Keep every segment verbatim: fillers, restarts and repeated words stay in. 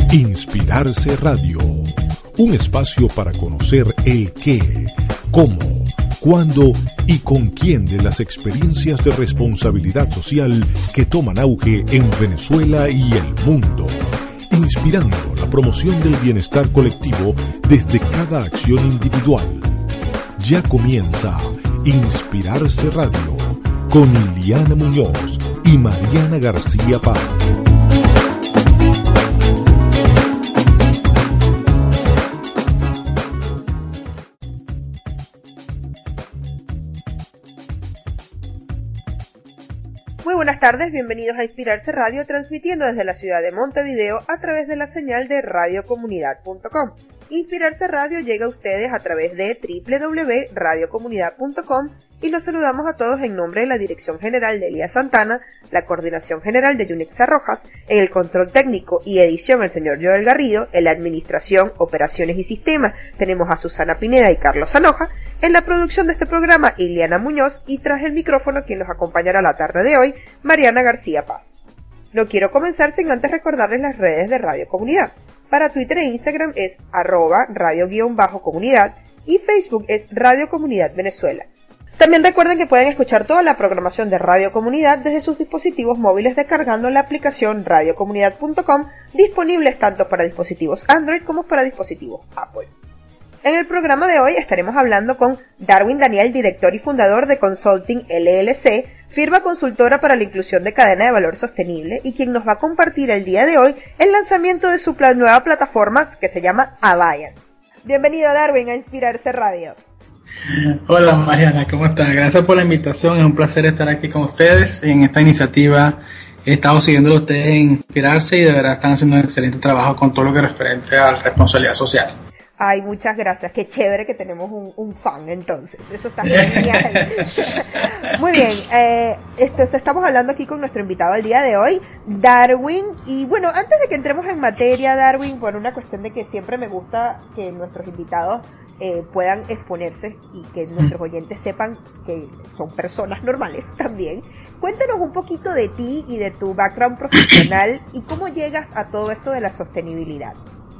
Inspirarse Radio, un espacio para conocer el qué, cómo, cuándo y con quién de las experiencias de responsabilidad social que toman auge en Venezuela y el mundo, inspirando la promoción del bienestar colectivo desde cada acción individual. Ya comienza Inspirarse Radio con Liliana Muñoz y Mariana García Paz. Muy buenas tardes, bienvenidos a Inspirarse Radio, transmitiendo desde la ciudad de Montevideo a través de la señal de radio comunidad punto com. Inspirarse Radio llega a ustedes a través de doble u doble u doble u punto radio comunidad punto com y los saludamos a todos en nombre de la Dirección General de Elías Santana, la Coordinación General de Yunixa Rojas, en el control técnico y edición el señor Joel Garrido, en la Administración, Operaciones y Sistemas tenemos a Susana Pineda y Carlos Sanoja, en la producción de este programa Iliana Muñoz y tras el micrófono quien los acompañará la tarde de hoy, Mariana García Paz. No quiero comenzar sin antes recordarles las redes de Radio Comunidad. Para Twitter e Instagram es arroba radio-comunidad y Facebook es Radio Comunidad Venezuela. También recuerden que pueden escuchar toda la programación de Radio Comunidad desde sus dispositivos móviles descargando la aplicación radio comunidad punto com, disponibles tanto para dispositivos Android como para dispositivos Apple. En el programa de hoy estaremos hablando con Darwin Daniel, director y fundador de Consulting L L C, firma consultora para la inclusión de cadena de valor sostenible y quien nos va a compartir el día de hoy el lanzamiento de su pla- nueva plataforma que se llama Alliance. Bienvenido Darwin a Inspirarse Radio. Hola Mariana, ¿cómo estás? Gracias por la invitación, es un placer estar aquí con ustedes en esta iniciativa. He estado siguiéndolo a ustedes en Inspirarse y de verdad están haciendo un excelente trabajo con todo lo que referente a la responsabilidad social. Ay, muchas gracias. Qué chévere que tenemos un, un fan, entonces. Eso está genial. Muy bien. Eh, esto, estamos hablando aquí con nuestro invitado el día de hoy, Darwin. Y bueno, antes de que entremos en materia, Darwin, por una cuestión de que siempre me gusta que nuestros invitados eh, puedan exponerse y que nuestros oyentes sepan que son personas normales también. Cuéntanos un poquito de ti y de tu background profesional y cómo llegas a todo esto de la sostenibilidad.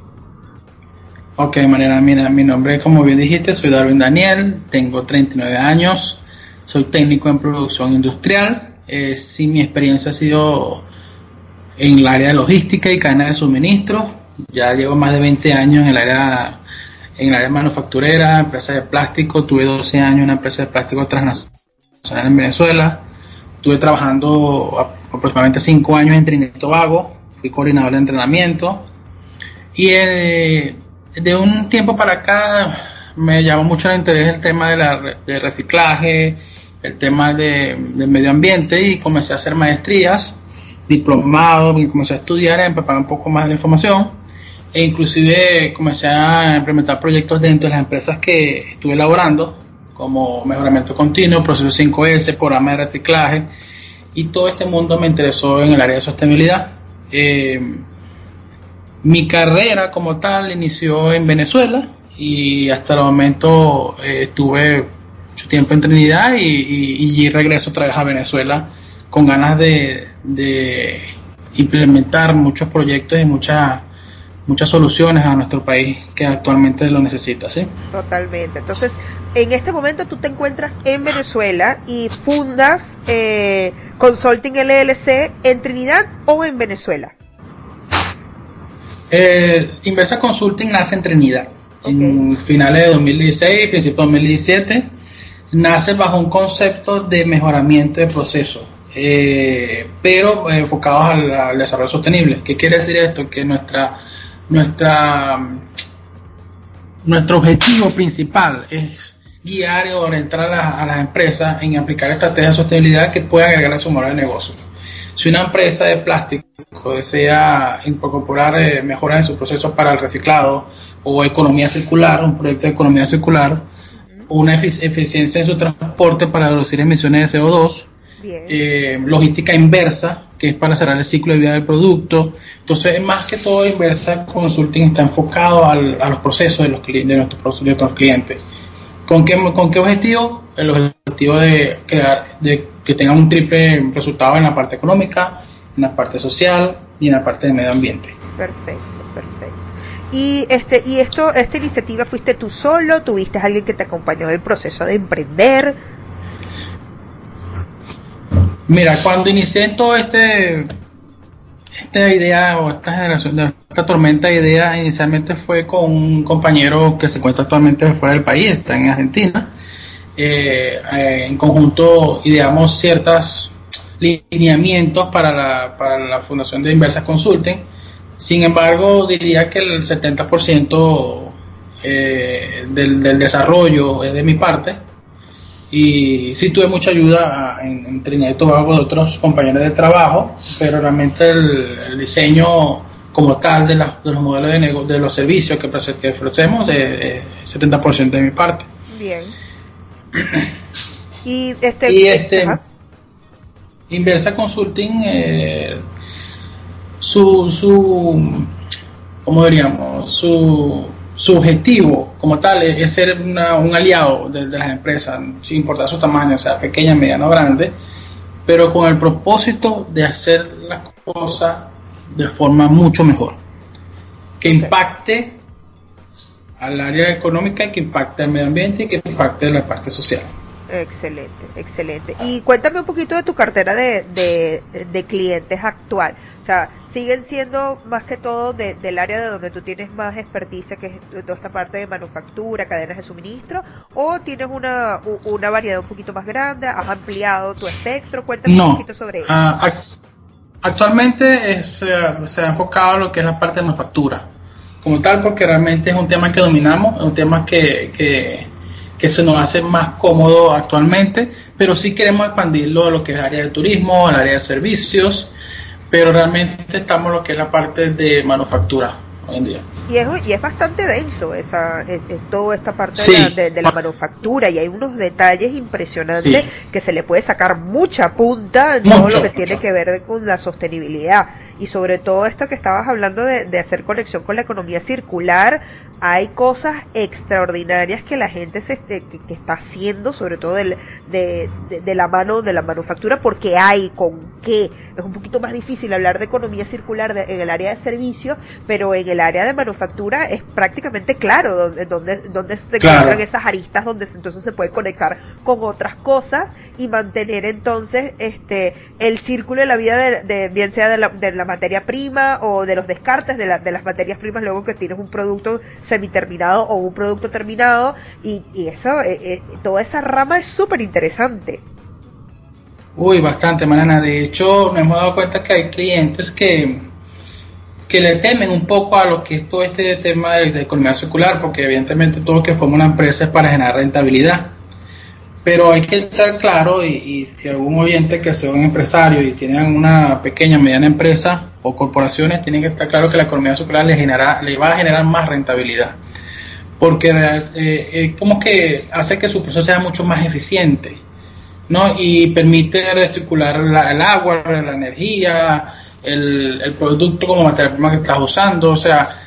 Ok, Mariana, mira, mi nombre, como bien dijiste, soy Darwin Daniel, tengo treinta y nueve años, soy técnico en producción industrial. Eh, sí, mi experiencia ha sido en el área de logística y cadena de suministro. Ya llevo más de veinte años en el área, en el área manufacturera, empresa de plástico. Tuve doce años en una empresa de plástico transnacional en Venezuela. Estuve trabajando aproximadamente cinco años en Trinidad y Tobago, fui coordinador de entrenamiento y eh, de un tiempo para acá me llamó mucho el interés el tema de la de reciclaje, el tema de, del medio ambiente y comencé a hacer maestrías, diplomados, y comencé a estudiar, a empaparme un poco más de la información e inclusive comencé a implementar proyectos dentro de las empresas que estuve elaborando, como mejoramiento continuo, proceso cinco ese, programa de reciclaje, y todo este mundo me interesó en el área de sostenibilidad. Eh, Mi carrera como tal inició en Venezuela y hasta el momento eh, estuve mucho tiempo en Trinidad y, y, y regreso otra vez a Venezuela con ganas de, de implementar muchos proyectos y muchas muchas soluciones a nuestro país que actualmente lo necesita, ¿sí? Totalmente. Entonces, en este momento tú te encuentras en Venezuela y fundas eh, Consulting L L C en Trinidad o en Venezuela. Eh, Inversa Consulting nace en Trinidad, okay. En finales de dos mil dieciséis, principios de dos mil diecisiete, nace bajo un concepto de mejoramiento de procesos, eh, pero eh, enfocados al, al desarrollo sostenible. ¿Qué quiere decir esto? Que nuestra, nuestra, nuestro objetivo principal es guiar y orientar a, la, a las empresas en aplicar estrategias de sostenibilidad que puedan agregar a su modelo de negocio. Si una empresa de plástico desea incorporar eh, mejoras en sus procesos para el reciclado o economía circular, un proyecto de economía circular, o una efic- eficiencia en su transporte para reducir emisiones de C O dos, eh, logística inversa, que es para cerrar el ciclo de vida del producto. Entonces, más que todo, Inversa Consulting está enfocado al, a los procesos de, los, de, nuestros, de nuestros clientes. ¿Con qué, con qué objetivo? El objetivo de crear, de que tengan un triple resultado en la parte económica, en la parte social y en la parte del medio ambiente. Perfecto, perfecto. Y este y esto esta iniciativa, ¿fuiste tú solo? ¿Tuviste a alguien que te acompañó en el proceso de emprender? Mira, cuando inicié todo este esta idea o esta generación, esta tormenta de ideas, inicialmente fue con un compañero que se encuentra actualmente fuera del país, está en Argentina. Eh, eh, en conjunto ideamos ciertos lineamientos para la, para la fundación de Inversa Consulting. Sin embargo, diría que el setenta por ciento eh, del, del desarrollo es de mi parte, y sí tuve mucha ayuda en, en Trinidad y Tobago de otros compañeros de trabajo, pero realmente el, el diseño como tal de, la, de los modelos de negocio, de los servicios que, que ofrecemos es, es setenta por ciento de mi parte. Bien. y este, y este ajá. Inversa Consulting, eh, su, su, ¿cómo diríamos? Su, su objetivo como tal es, es ser una, un aliado de, de las empresas, sin importar su tamaño, o sea, pequeña, mediana o grande, pero con el propósito de hacer las cosas de forma mucho mejor, que impacte al área económica, y que impacte al medio ambiente y que impacte la parte social. Excelente, excelente. Y cuéntame un poquito de tu cartera de, de, de clientes actual. O sea, ¿siguen siendo más que todo de, del área de donde tú tienes más experticia, que es toda esta parte de manufactura, cadenas de suministro? ¿O tienes una, una variedad un poquito más grande? ¿Has ampliado tu espectro? Cuéntame no, un poquito sobre eso. Uh, actualmente es, uh, se ha enfocado en lo que es la parte de manufactura como tal, porque realmente es un tema que dominamos, es un tema que... que que se nos hace más cómodo actualmente, pero sí queremos expandirlo a lo que es el área de turismo, al área de servicios, pero realmente estamos en lo que es la parte de manufactura hoy en día. Y es, y es bastante denso esa, es, es toda esta parte sí. de, la, de, de la manufactura, y hay unos detalles impresionantes sí. que se le puede sacar mucha punta en mucho, todo lo que mucho. tiene que ver con la sostenibilidad. Y sobre todo esto que estabas hablando de, de hacer conexión con la economía circular, hay cosas extraordinarias que la gente se que, que está haciendo, sobre todo del, de, de, de la mano de la manufactura, porque hay con qué. Es un poquito más difícil hablar de economía circular de, en el área de servicios, pero en el área de manufactura es prácticamente claro donde, donde, donde se claro. encuentran esas aristas donde se, entonces se puede conectar con otras cosas y mantener entonces este el círculo de la vida de, de bien sea de la, de la materia prima o de los descartes de, la, de las materias primas, luego que tienes un producto semiterminado o un producto terminado, y, y eso eh, eh, toda esa rama es súper interesante. Uy, bastante, Mariana. De hecho, nos hemos dado cuenta que hay clientes que que le temen un poco a lo que es todo este tema de, de economía circular, porque evidentemente todo lo que forma una empresa es para generar rentabilidad. Pero hay que estar claro, y, y si algún oyente que sea un empresario y tienen una pequeña, mediana empresa o corporaciones, tienen que estar claro que la economía circular le, genera, le va a generar más rentabilidad, porque eh, eh, como que hace que su proceso sea mucho más eficiente, ¿no? Y permite recircular la, el agua, la energía, el, el producto como materia prima que estás usando, o sea,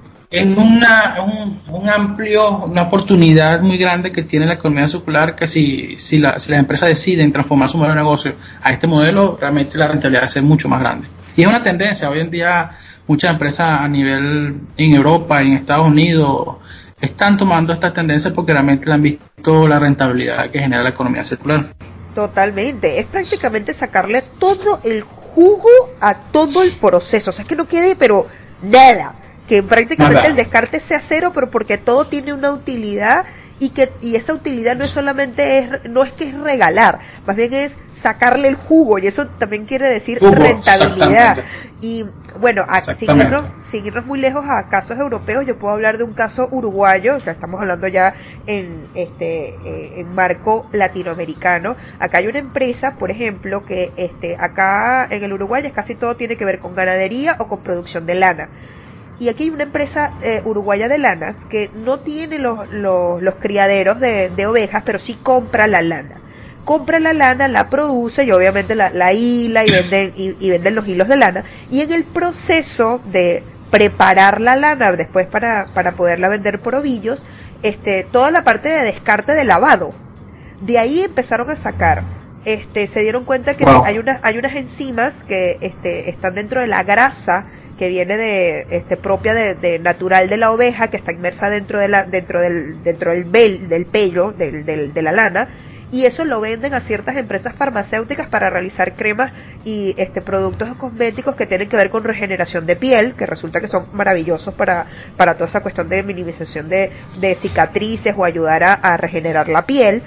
en una un, un amplio, una oportunidad muy grande que tiene la economía circular, que si, si, la, si las empresas deciden transformar su modelo de negocio a este modelo, realmente la rentabilidad va a ser mucho más grande. Y es una tendencia, hoy en día muchas empresas a nivel en Europa, en Estados Unidos, están tomando esta tendencia porque realmente han visto la rentabilidad que genera la economía circular. Totalmente, es prácticamente sacarle todo el jugo a todo el proceso, o sea, que no quede pero nada, que prácticamente nada. El descarte sea cero, pero porque todo tiene una utilidad, y que y esa utilidad no es solamente es no es que es regalar, más bien es sacarle el jugo, y eso también quiere decir jugo, rentabilidad. Y bueno, a seguirnos, seguirnos muy lejos a casos europeos, yo puedo hablar de un caso uruguayo, ya estamos hablando ya en este eh, en marco latinoamericano. Acá hay una empresa, por ejemplo, que este acá en el Uruguay es casi todo tiene que ver con ganadería o con producción de lana. Y aquí hay una empresa eh, uruguaya de lanas que no tiene los, los, los criaderos de, de ovejas, pero sí compra la lana. Compra la lana, la produce y obviamente la, la hila y venden, y, y venden los hilos de lana. Y en el proceso de preparar la lana después para, para poderla vender por ovillos, este, toda la parte de descarte de lavado. De ahí empezaron a sacar este, se dieron cuenta que wow. hay unas, hay unas enzimas que este, están dentro de la grasa que viene de, este, propia de, de natural de la oveja, que está inmersa dentro de la, dentro del, dentro del bel, del pelo, del, del, de la lana, y eso lo venden a ciertas empresas farmacéuticas para realizar cremas y este productos cosméticos que tienen que ver con regeneración de piel, que resulta que son maravillosos para, para toda esa cuestión de minimización de, de cicatrices o ayudar a, a regenerar la piel.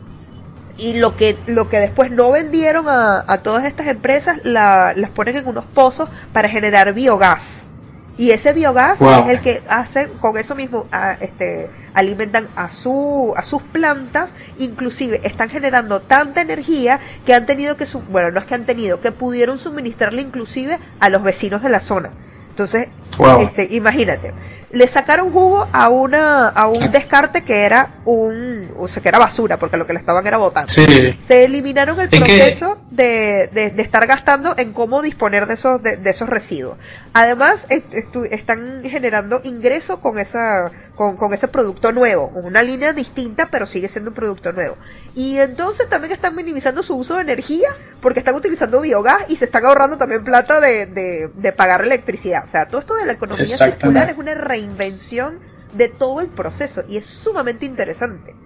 Y lo que lo que después no vendieron a, a todas estas empresas la, las ponen en unos pozos para generar biogás. Y ese biogás wow. es el que hacen, con eso mismo, a, este, alimentan a su, a sus plantas, inclusive están generando tanta energía que han tenido que, su, bueno, no es que han tenido, que pudieron suministrarle inclusive a los vecinos de la zona. Entonces, wow. este, imagínate, le sacaron jugo a una, a un descarte que era un, o sea, que era basura, porque lo que le estaban era botando. Sí. Se eliminaron el proceso de, de, de estar gastando en cómo disponer de esos, de, de esos residuos. Además, est, est, están generando ingresos con esa, con, con ese producto nuevo, una línea distinta, pero sigue siendo un producto nuevo. Y entonces también están minimizando su uso de energía, porque están utilizando biogás y se están ahorrando también plata de, de, de pagar electricidad. O sea, todo esto de la economía circular es una reinvención de todo el proceso y es sumamente interesante.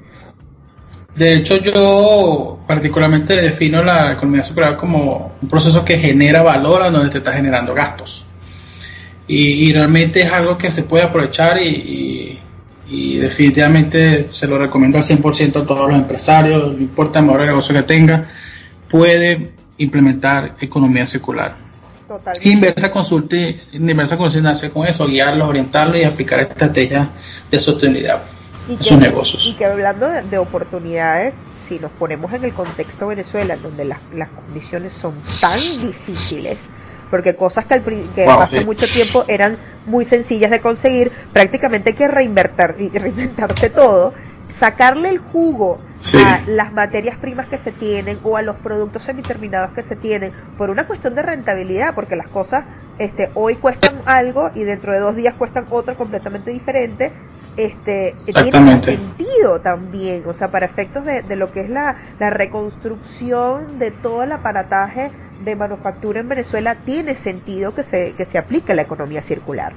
De hecho, yo particularmente defino la economía circular como un proceso que genera valor a donde te está generando gastos. Y, y realmente es algo que se puede aprovechar y, y, y definitivamente se lo recomiendo al cien por ciento a todos los empresarios, no importa el modelo de negocio que tenga, puede implementar economía circular. Totalmente. Inversa Consulta, Inversa Consulta nace con eso, guiarlos, orientarlos y aplicar estrategias de sostenibilidad en sus negocios. Y que hablando de, de oportunidades, si nos ponemos en el contexto Venezuela, donde las, las condiciones son tan difíciles, porque cosas que, al, que wow, hace sí. mucho tiempo eran muy sencillas de conseguir, prácticamente hay que reinventar, reinventarse todo, sacarle el jugo sí. a las materias primas que se tienen o a los productos semiterminados que se tienen por una cuestión de rentabilidad, porque las cosas este hoy cuestan algo y dentro de dos días cuestan otra completamente diferente. Este tiene sentido también, o sea, para efectos de, de lo que es la, la reconstrucción de todo el aparataje de manufactura en Venezuela, tiene sentido que se que se aplique la economía circular.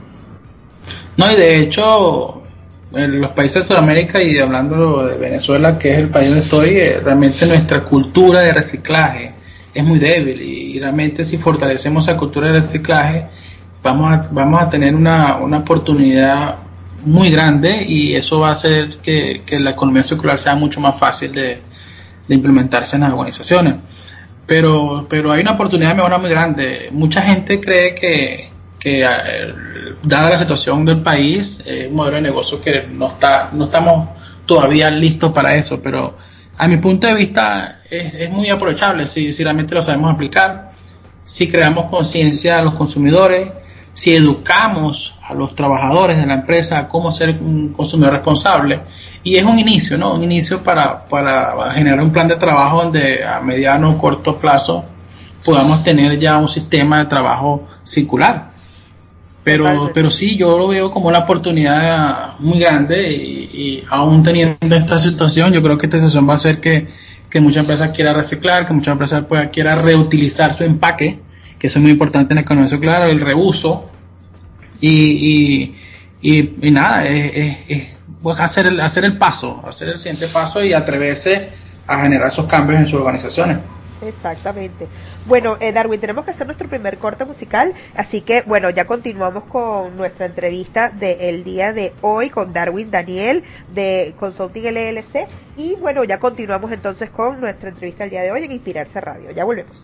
No, y de hecho en los países de Sudamérica, y hablando de Venezuela, que es el país donde estoy, eh, realmente nuestra cultura de reciclaje es muy débil, y, y realmente si fortalecemos esa cultura de reciclaje vamos a, vamos a tener una, una oportunidad muy grande, y eso va a hacer que, que la economía circular sea mucho más fácil de, de implementarse en las organizaciones. Pero, pero hay una oportunidad de mejora muy grande. Mucha gente cree que, que eh, dada la situación del país, es eh, un modelo de negocio que no está, no estamos todavía listos para eso, pero a mi punto de vista es, es muy aprovechable si, si realmente lo sabemos aplicar, si creamos conciencia a los consumidores, si educamos a los trabajadores de la empresa a cómo ser un consumidor responsable. Y es un inicio, ¿no? Un inicio para, para generar un plan de trabajo donde a mediano o corto plazo podamos tener ya un sistema de trabajo circular. Pero, pero sí, yo lo veo como una oportunidad muy grande, y, y aún teniendo esta situación, yo creo que esta situación va a hacer que, que muchas empresas quieran reciclar, que muchas empresas puedan, quieran reutilizar su empaque, que eso es muy importante en la economía circular, el reuso, y, y, y, y nada, es, es, es pues hacer, el, hacer el paso, hacer el siguiente paso y atreverse a generar esos cambios en sus organizaciones. Exactamente. Bueno, eh, Darwin, tenemos que hacer nuestro primer corte musical, así que bueno, ya continuamos con nuestra entrevista del día de hoy con Darwin Daniel de Consulting L L C, y bueno, ya continuamos entonces con nuestra entrevista del día de hoy en Inspirarse Radio. Ya volvemos.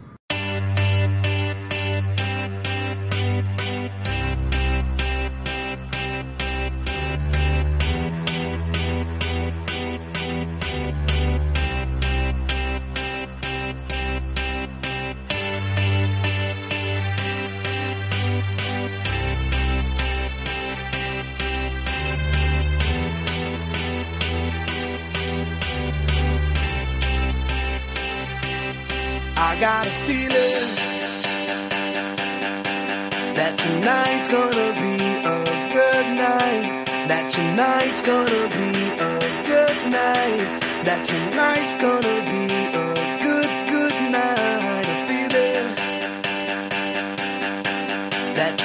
I got a feeling that tonight's gonna be a good night, that tonight's gonna be a good night, that tonight's gonna be a good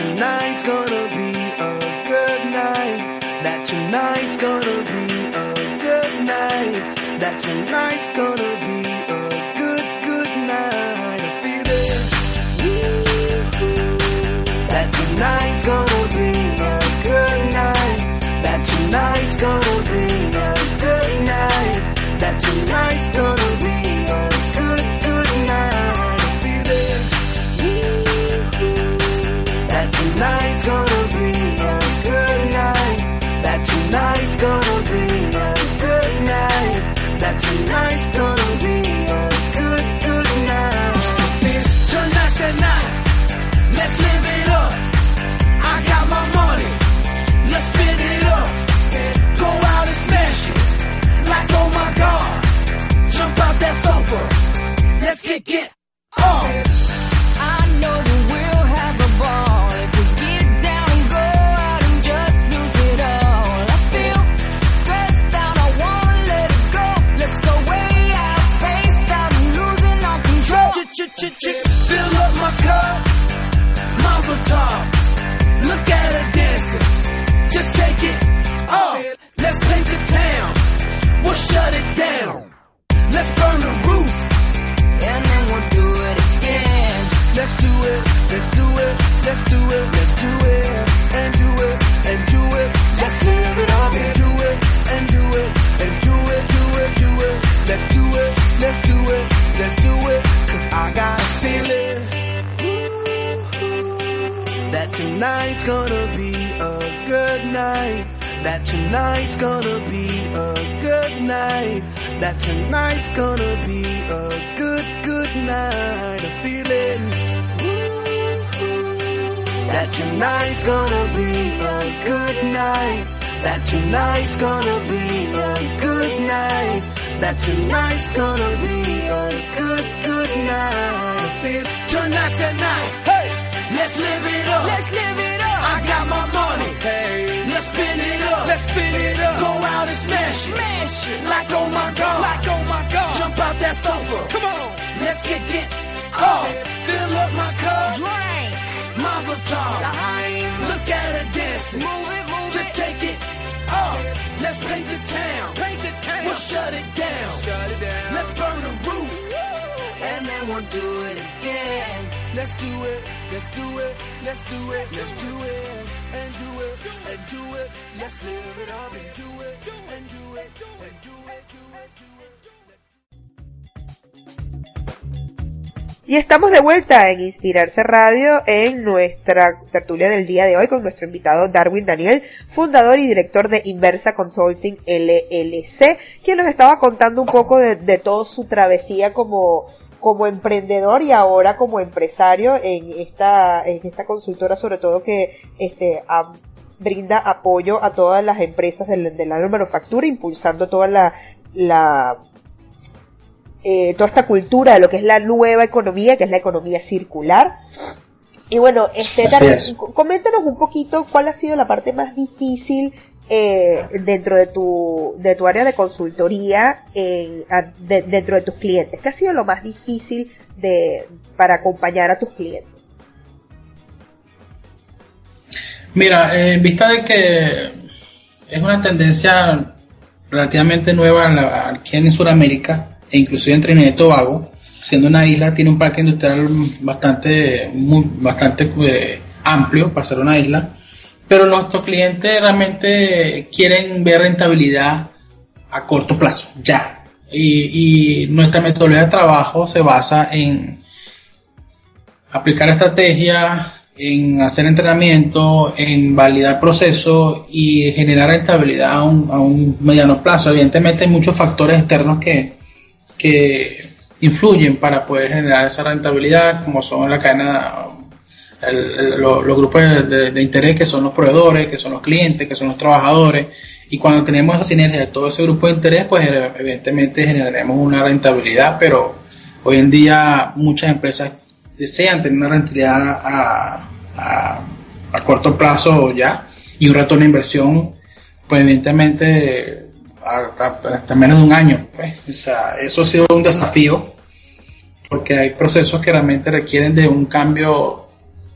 tonight's gonna be a good night, that tonight's gonna be a good night, that tonight's gonna be a good, good night. I feel it. That tonight's gonna be a good night, that tonight's gonna be a good night, that tonight's gonna be a good, good night. I feel it. That tonight's gonna be a good night, that tonight's gonna be a good night, that tonight's gonna be a good, good night. Tonight's the night, let's live it up. I got my money, let's spin it up. Go out and smash it, like oh my god. Jump out that sofa, let's kick it off. I know that we'll have a ball if we get down and go out and just lose it all. I feel stressed out, I wanna let it go. Let's go way out, spaced out and losing all control. Fill up my cup, Mazel tov. Look at her dancing, just take it off. Let's paint the town, we'll shut it down. Let's burn the roof, And then we'll do it again. let's do it, let's do it, let's do it, let's do it, and do it, and do it. Let's live it up and do it, and do it, and do it, do it, do it. Let's do it, let's do it, let's do it. Cause I got a feeling that tonight's gonna be a good night, that tonight's gonna be a good night, that tonight's gonna be a good, good night. I feel it. That tonight's gonna be a good night, that tonight's gonna be a good night, that tonight's gonna be a good, good night. I feel tonight's the night. Hey, let's live it up. Let's live it up. I got my money. Hey, let's spin it up. Let's spin it up. Go out and smash it. Smash it. Like oh my god. Like oh my god. Jump out that sofa. Come on. Let's kick it off. Fill up my cup. Drink. Mazel tov. Look at her dancing. Move it, move Just it. take it off. Let's paint the town. Paint the town. We'll shut it down. Shut it down. Let's burn the roof. And then we'll do it again. Let's do it. Let's do it. Let's do it. Let's do it. And do it. And do it. Let's live it up and do it. And do it. And do it. Do it. Do it. Y estamos de vuelta en Inspirarse Radio en nuestra tertulia del día de hoy con nuestro invitado Darwin Daniel, fundador y director de Inversa Consulting L L C, quien nos estaba contando un poco de, de toda su travesía como, como emprendedor y ahora como empresario en esta, en esta consultora, sobre todo que este, a, brinda apoyo a todas las empresas del, de la manufactura, impulsando toda la, la Eh, toda esta cultura de lo que es la nueva economía, que es la economía circular. Y bueno, este, Darwin, coméntanos un poquito cuál ha sido la parte más difícil eh, dentro de tu de tu área de consultoría, en, a, de, dentro de tus clientes. ¿Qué ha sido lo más difícil de para acompañar a tus clientes? Mira, eh, en vista de que es una tendencia relativamente nueva aquí en Sudamérica, e inclusive en Trinidad y Tobago, siendo una isla, tiene un parque industrial bastante muy, bastante eh, amplio para ser una isla, pero nuestros clientes realmente quieren ver rentabilidad a corto plazo, ya. Y, y nuestra metodología de trabajo se basa en aplicar estrategias, en hacer entrenamiento, en validar procesos y generar rentabilidad a un, a un mediano plazo. Evidentemente hay muchos factores externos que que influyen para poder generar esa rentabilidad, como son la cadena, el, el, lo, los grupos de, de, de interés, que son los proveedores, que son los clientes, que son los trabajadores, y cuando tenemos esa sinergia de todo ese grupo de interés, pues evidentemente generaremos una rentabilidad, pero hoy en día muchas empresas desean tener una rentabilidad a, a, a corto plazo ya, y un retorno de inversión, pues evidentemente hasta menos de un año, pues. O sea, eso ha sido un desafío porque hay procesos que realmente requieren de un cambio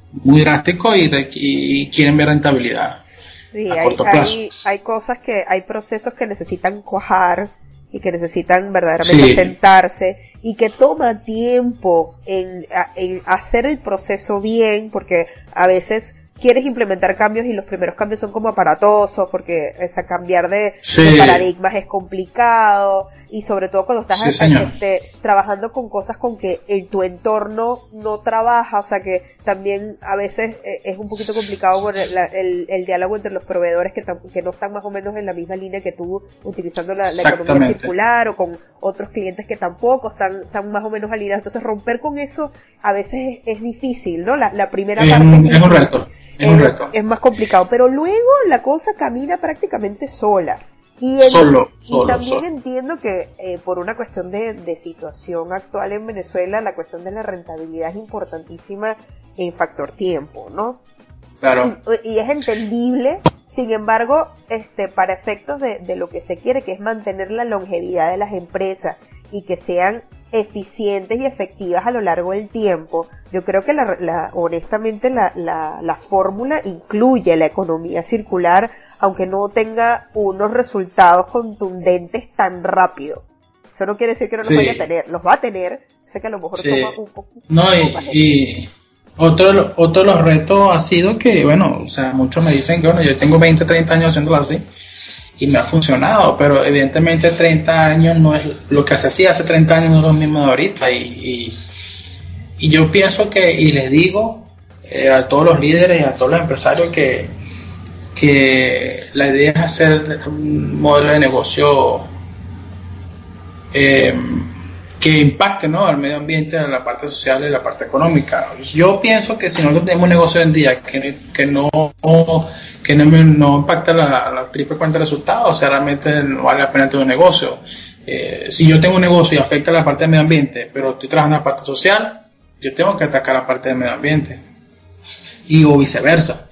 muy drástico y, y quieren ver rentabilidad Sí, a hay, corto plazo. hay, hay cosas que, hay procesos que necesitan cuajar y que necesitan verdaderamente Sí. sentarse y que toma tiempo en, en hacer el proceso bien, porque a veces quieres implementar cambios y los primeros cambios son como aparatosos, porque o sea, cambiar de, Sí. de paradigmas es complicado, y sobre todo cuando estás Sí, señor. este, trabajando con cosas con que en tu entorno no trabaja, o sea que también a veces eh, es un poquito complicado por el, la- el, el diálogo entre los proveedores que, tam- que no están más o menos en la misma línea que tú, utilizando la, la economía Exactamente. circular, o con otros clientes que tampoco están, están más o menos alineados. Entonces romper con eso a veces es, es difícil, ¿no? La, la primera Es parte un, es es un difícil. reto, es un reto. Es más complicado, pero luego la cosa camina prácticamente sola. Y, en- Solo, y solo, también solo. entiendo que eh, por una cuestión de, de situación actual en Venezuela, la cuestión de la rentabilidad es importantísima en factor tiempo, ¿no? Claro. Y, y es entendible, sin embargo, este, para efectos de, de lo que se quiere, que es mantener la longevidad de las empresas y que sean eficientes y efectivas a lo largo del tiempo, yo creo que la, la, honestamente la, la, la fórmula incluye la economía circular, aunque no tenga unos resultados contundentes tan rápido. Eso no quiere decir que no los Sí. vaya a tener, los va a tener, sé que a lo mejor Sí. toma un poco. No, un y, poco más de- y otro, otro de los retos ha sido que, bueno, o sea, muchos me dicen que, bueno, yo tengo veinte, treinta años haciéndolo así y me ha funcionado, pero evidentemente treinta años no es lo que se hacía hace treinta años, no es lo mismo de ahorita. Y, y, y yo pienso que, y les digo eh, a todos los líderes y a todos los empresarios que, que la idea es hacer un modelo de negocio eh, que impacte, ¿no?, al medio ambiente, a la parte social y la parte económica. Yo pienso que si nosotros tenemos un negocio hoy en día que, que no que no, no impacta la, la triple cuenta de resultados, o sea, realmente no vale la pena tener un negocio. Eh, si yo tengo un negocio y afecta la parte del medio ambiente, pero estoy trabajando en la parte social, yo tengo que atacar la parte del medio ambiente. Y o viceversa.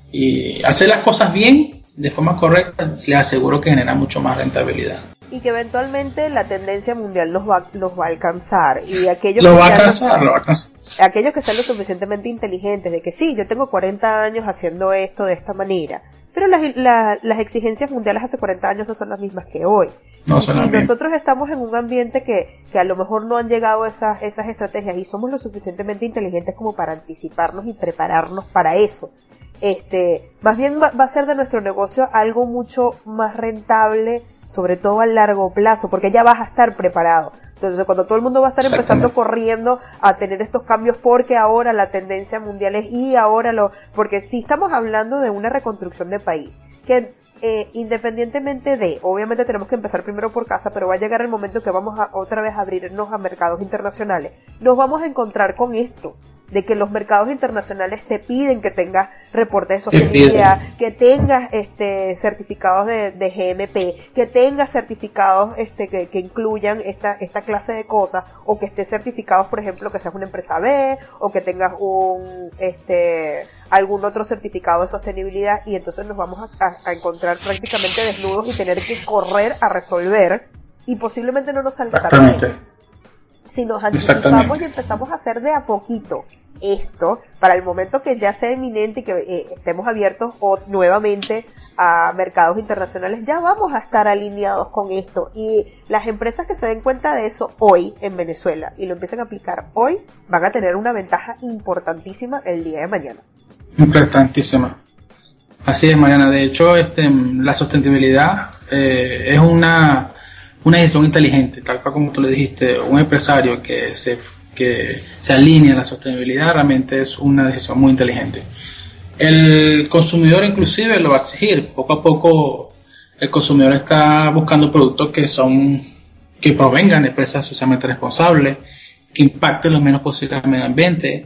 Y hacer las cosas bien, de forma correcta, les aseguro que genera mucho más rentabilidad. Y que eventualmente la tendencia mundial nos va, nos va a alcanzar. Y aquellos Lo que va a sean alcanzar, lo- lo va a alcanzar. aquellos que sean lo suficientemente inteligentes de que sí, yo tengo cuarenta años haciendo esto de esta manera, pero las, la- las exigencias mundiales hace cuarenta años no son las mismas que hoy. No Y son si las mismas. nosotros estamos en un ambiente que, que a lo mejor no han llegado esas, esas estrategias y somos lo suficientemente inteligentes como para anticiparnos y prepararnos para eso, este, más bien va, va a ser de nuestro negocio algo mucho más rentable, sobre todo a largo plazo, porque ya vas a estar preparado. Entonces, cuando todo el mundo va a estar empezando Exactamente. corriendo a tener estos cambios, porque ahora la tendencia mundial es, y ahora lo, porque si estamos hablando de una reconstrucción de país, que eh, independientemente de, obviamente tenemos que empezar primero por casa, pero va a llegar el momento que vamos a otra vez a abrirnos a mercados internacionales. Nos vamos a encontrar con esto, de que los mercados internacionales te piden que tengas reportes de Te sostenibilidad, que tengas este certificados de, de G M P, que tengas certificados este que, que incluyan esta esta clase de cosas, o que estés certificados, por ejemplo, que seas una empresa B, o que tengas un este algún otro certificado de sostenibilidad, y entonces nos vamos a, a- a encontrar prácticamente desnudos y tener que correr a resolver, y posiblemente no nos salga tan bien. Exactamente. Si nos anticipamos Exactamente. y empezamos a hacer de a poquito esto, para el momento que ya sea inminente y que eh, estemos abiertos o nuevamente a mercados internacionales, ya vamos a estar alineados con esto. Y las empresas que se den cuenta de eso hoy en Venezuela y lo empiecen a aplicar hoy, van a tener una ventaja importantísima el día de mañana. Importantísima. Así es, Mariana. De hecho, este, la sostenibilidad eh, es una, una decisión inteligente, tal cual como tú le dijiste. Un empresario que se, que se alinea a la sostenibilidad realmente es una decisión muy inteligente. El consumidor inclusive lo va a exigir. Poco a poco el consumidor está buscando productos que son que provengan de empresas socialmente responsables, que impacten lo menos posible al medio ambiente,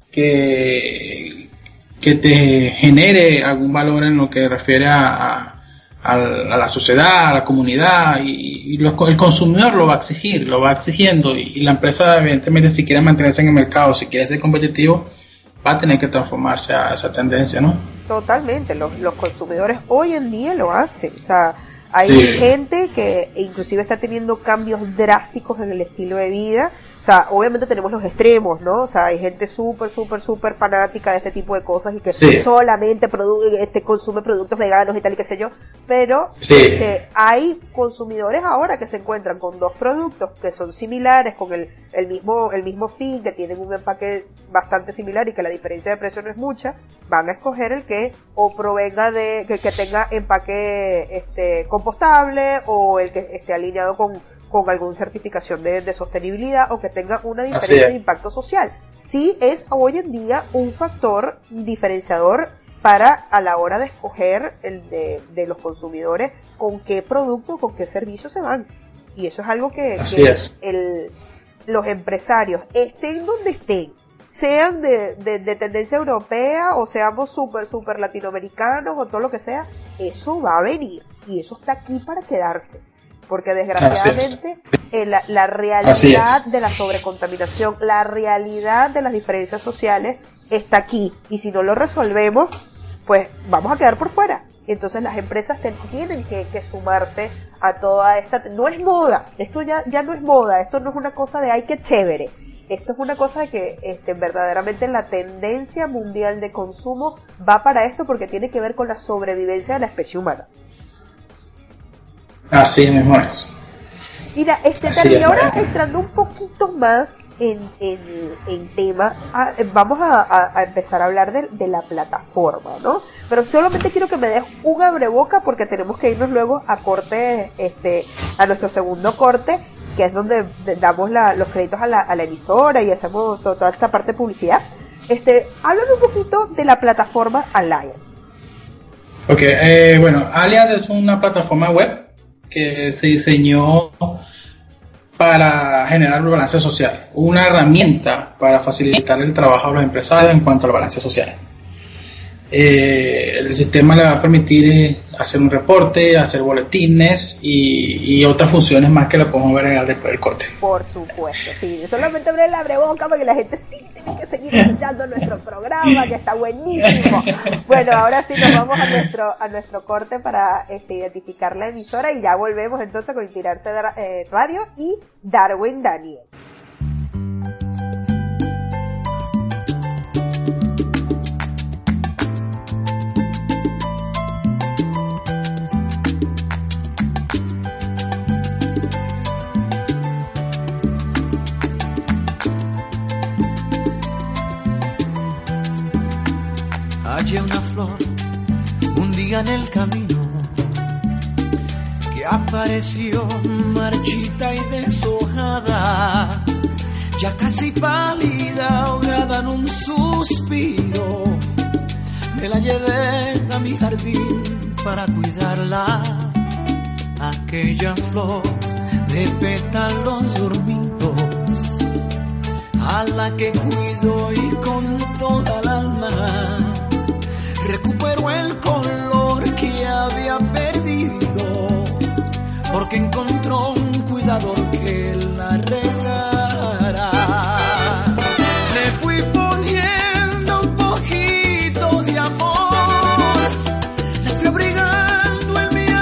que, que te genere algún valor en lo que refiere a, a, a la sociedad, a la comunidad, y, y lo- el consumidor lo va a exigir, lo va exigiendo, y, y la empresa evidentemente, si quiere mantenerse en el mercado, si quiere ser competitivo, va a tener que transformarse a esa tendencia, ¿no? Totalmente, los, los consumidores hoy en día lo hacen. O sea, Hay Sí. gente que inclusive está teniendo cambios drásticos en el estilo de vida. O sea, obviamente tenemos los extremos, ¿no? O sea, hay gente súper, súper, súper fanática de este tipo de cosas y que Sí. solamente produ- este, consume productos veganos y tal y qué sé yo. Pero Sí. este, hay consumidores ahora que se encuentran con dos productos que son similares, con el, el mismo el mismo fin, que tienen un empaque bastante similar y que la diferencia de precio no es mucha. Van a escoger el que o provenga de, que, que tenga empaque este compostable, o el que esté alineado con con alguna certificación de, de sostenibilidad, o que tenga una diferencia de impacto social. Sí es hoy en día un factor diferenciador para a la hora de escoger el de, de los consumidores con qué producto, con qué servicio se van. Y eso es algo que, Así que es. el, los empresarios, estén donde estén, sean de, de, de tendencia europea o seamos súper, súper latinoamericanos o todo lo que sea, eso va a venir y eso está aquí para quedarse. Porque desgraciadamente eh, la, la realidad de la sobrecontaminación, la realidad de las diferencias sociales está aquí. Y si no lo resolvemos, pues vamos a quedar por fuera. Entonces las empresas ten, tienen que, que sumarse a toda esta... No es moda, esto ya, ya no es moda, esto no es una cosa de ay qué chévere. Esto es una cosa de que este, verdaderamente la tendencia mundial de consumo va para esto, porque tiene que ver con la sobrevivencia de la especie humana. Así mismo es. Mira, este, Así Terry, es, ahora Mariana. entrando un poquito más en, en, en tema, ah, vamos a, a, a empezar a hablar de, de la plataforma, ¿no? Pero solamente quiero que me des un abreboca, porque tenemos que irnos luego a corte, este, a nuestro segundo corte, que es donde damos la, los créditos a la, a la emisora y hacemos to, toda esta parte de publicidad. Este, háblame un poquito de la plataforma Alliance. Ok, eh, bueno, Alliance es una plataforma web que se diseñó para generar un balance social, una herramienta para facilitar el trabajo a los empresarios en cuanto al balance social. Eh, el sistema le va a permitir hacer un reporte, hacer boletines y, y otras funciones más que lo podemos ver en el después del corte. Por supuesto, sí. Solamente abre la abreboca para que la gente sí tiene que seguir escuchando nuestro programa, que está buenísimo. Bueno, ahora sí nos vamos a nuestro a nuestro corte para este, identificar la emisora, y ya volvemos entonces con Inspirarse eh, Radio y Darwin Daniel. Hallé una flor un día en el camino que apareció marchita y deshojada, ya casi pálida, ahogada en un suspiro. Me la llevé a mi jardín para cuidarla, aquella flor de pétalos dormidos, a la que cuido y con toda el alma recuperó el color que había perdido, porque encontró un cuidador que la regara. Le fui poniendo un poquito de amor, la fui abrigando en mi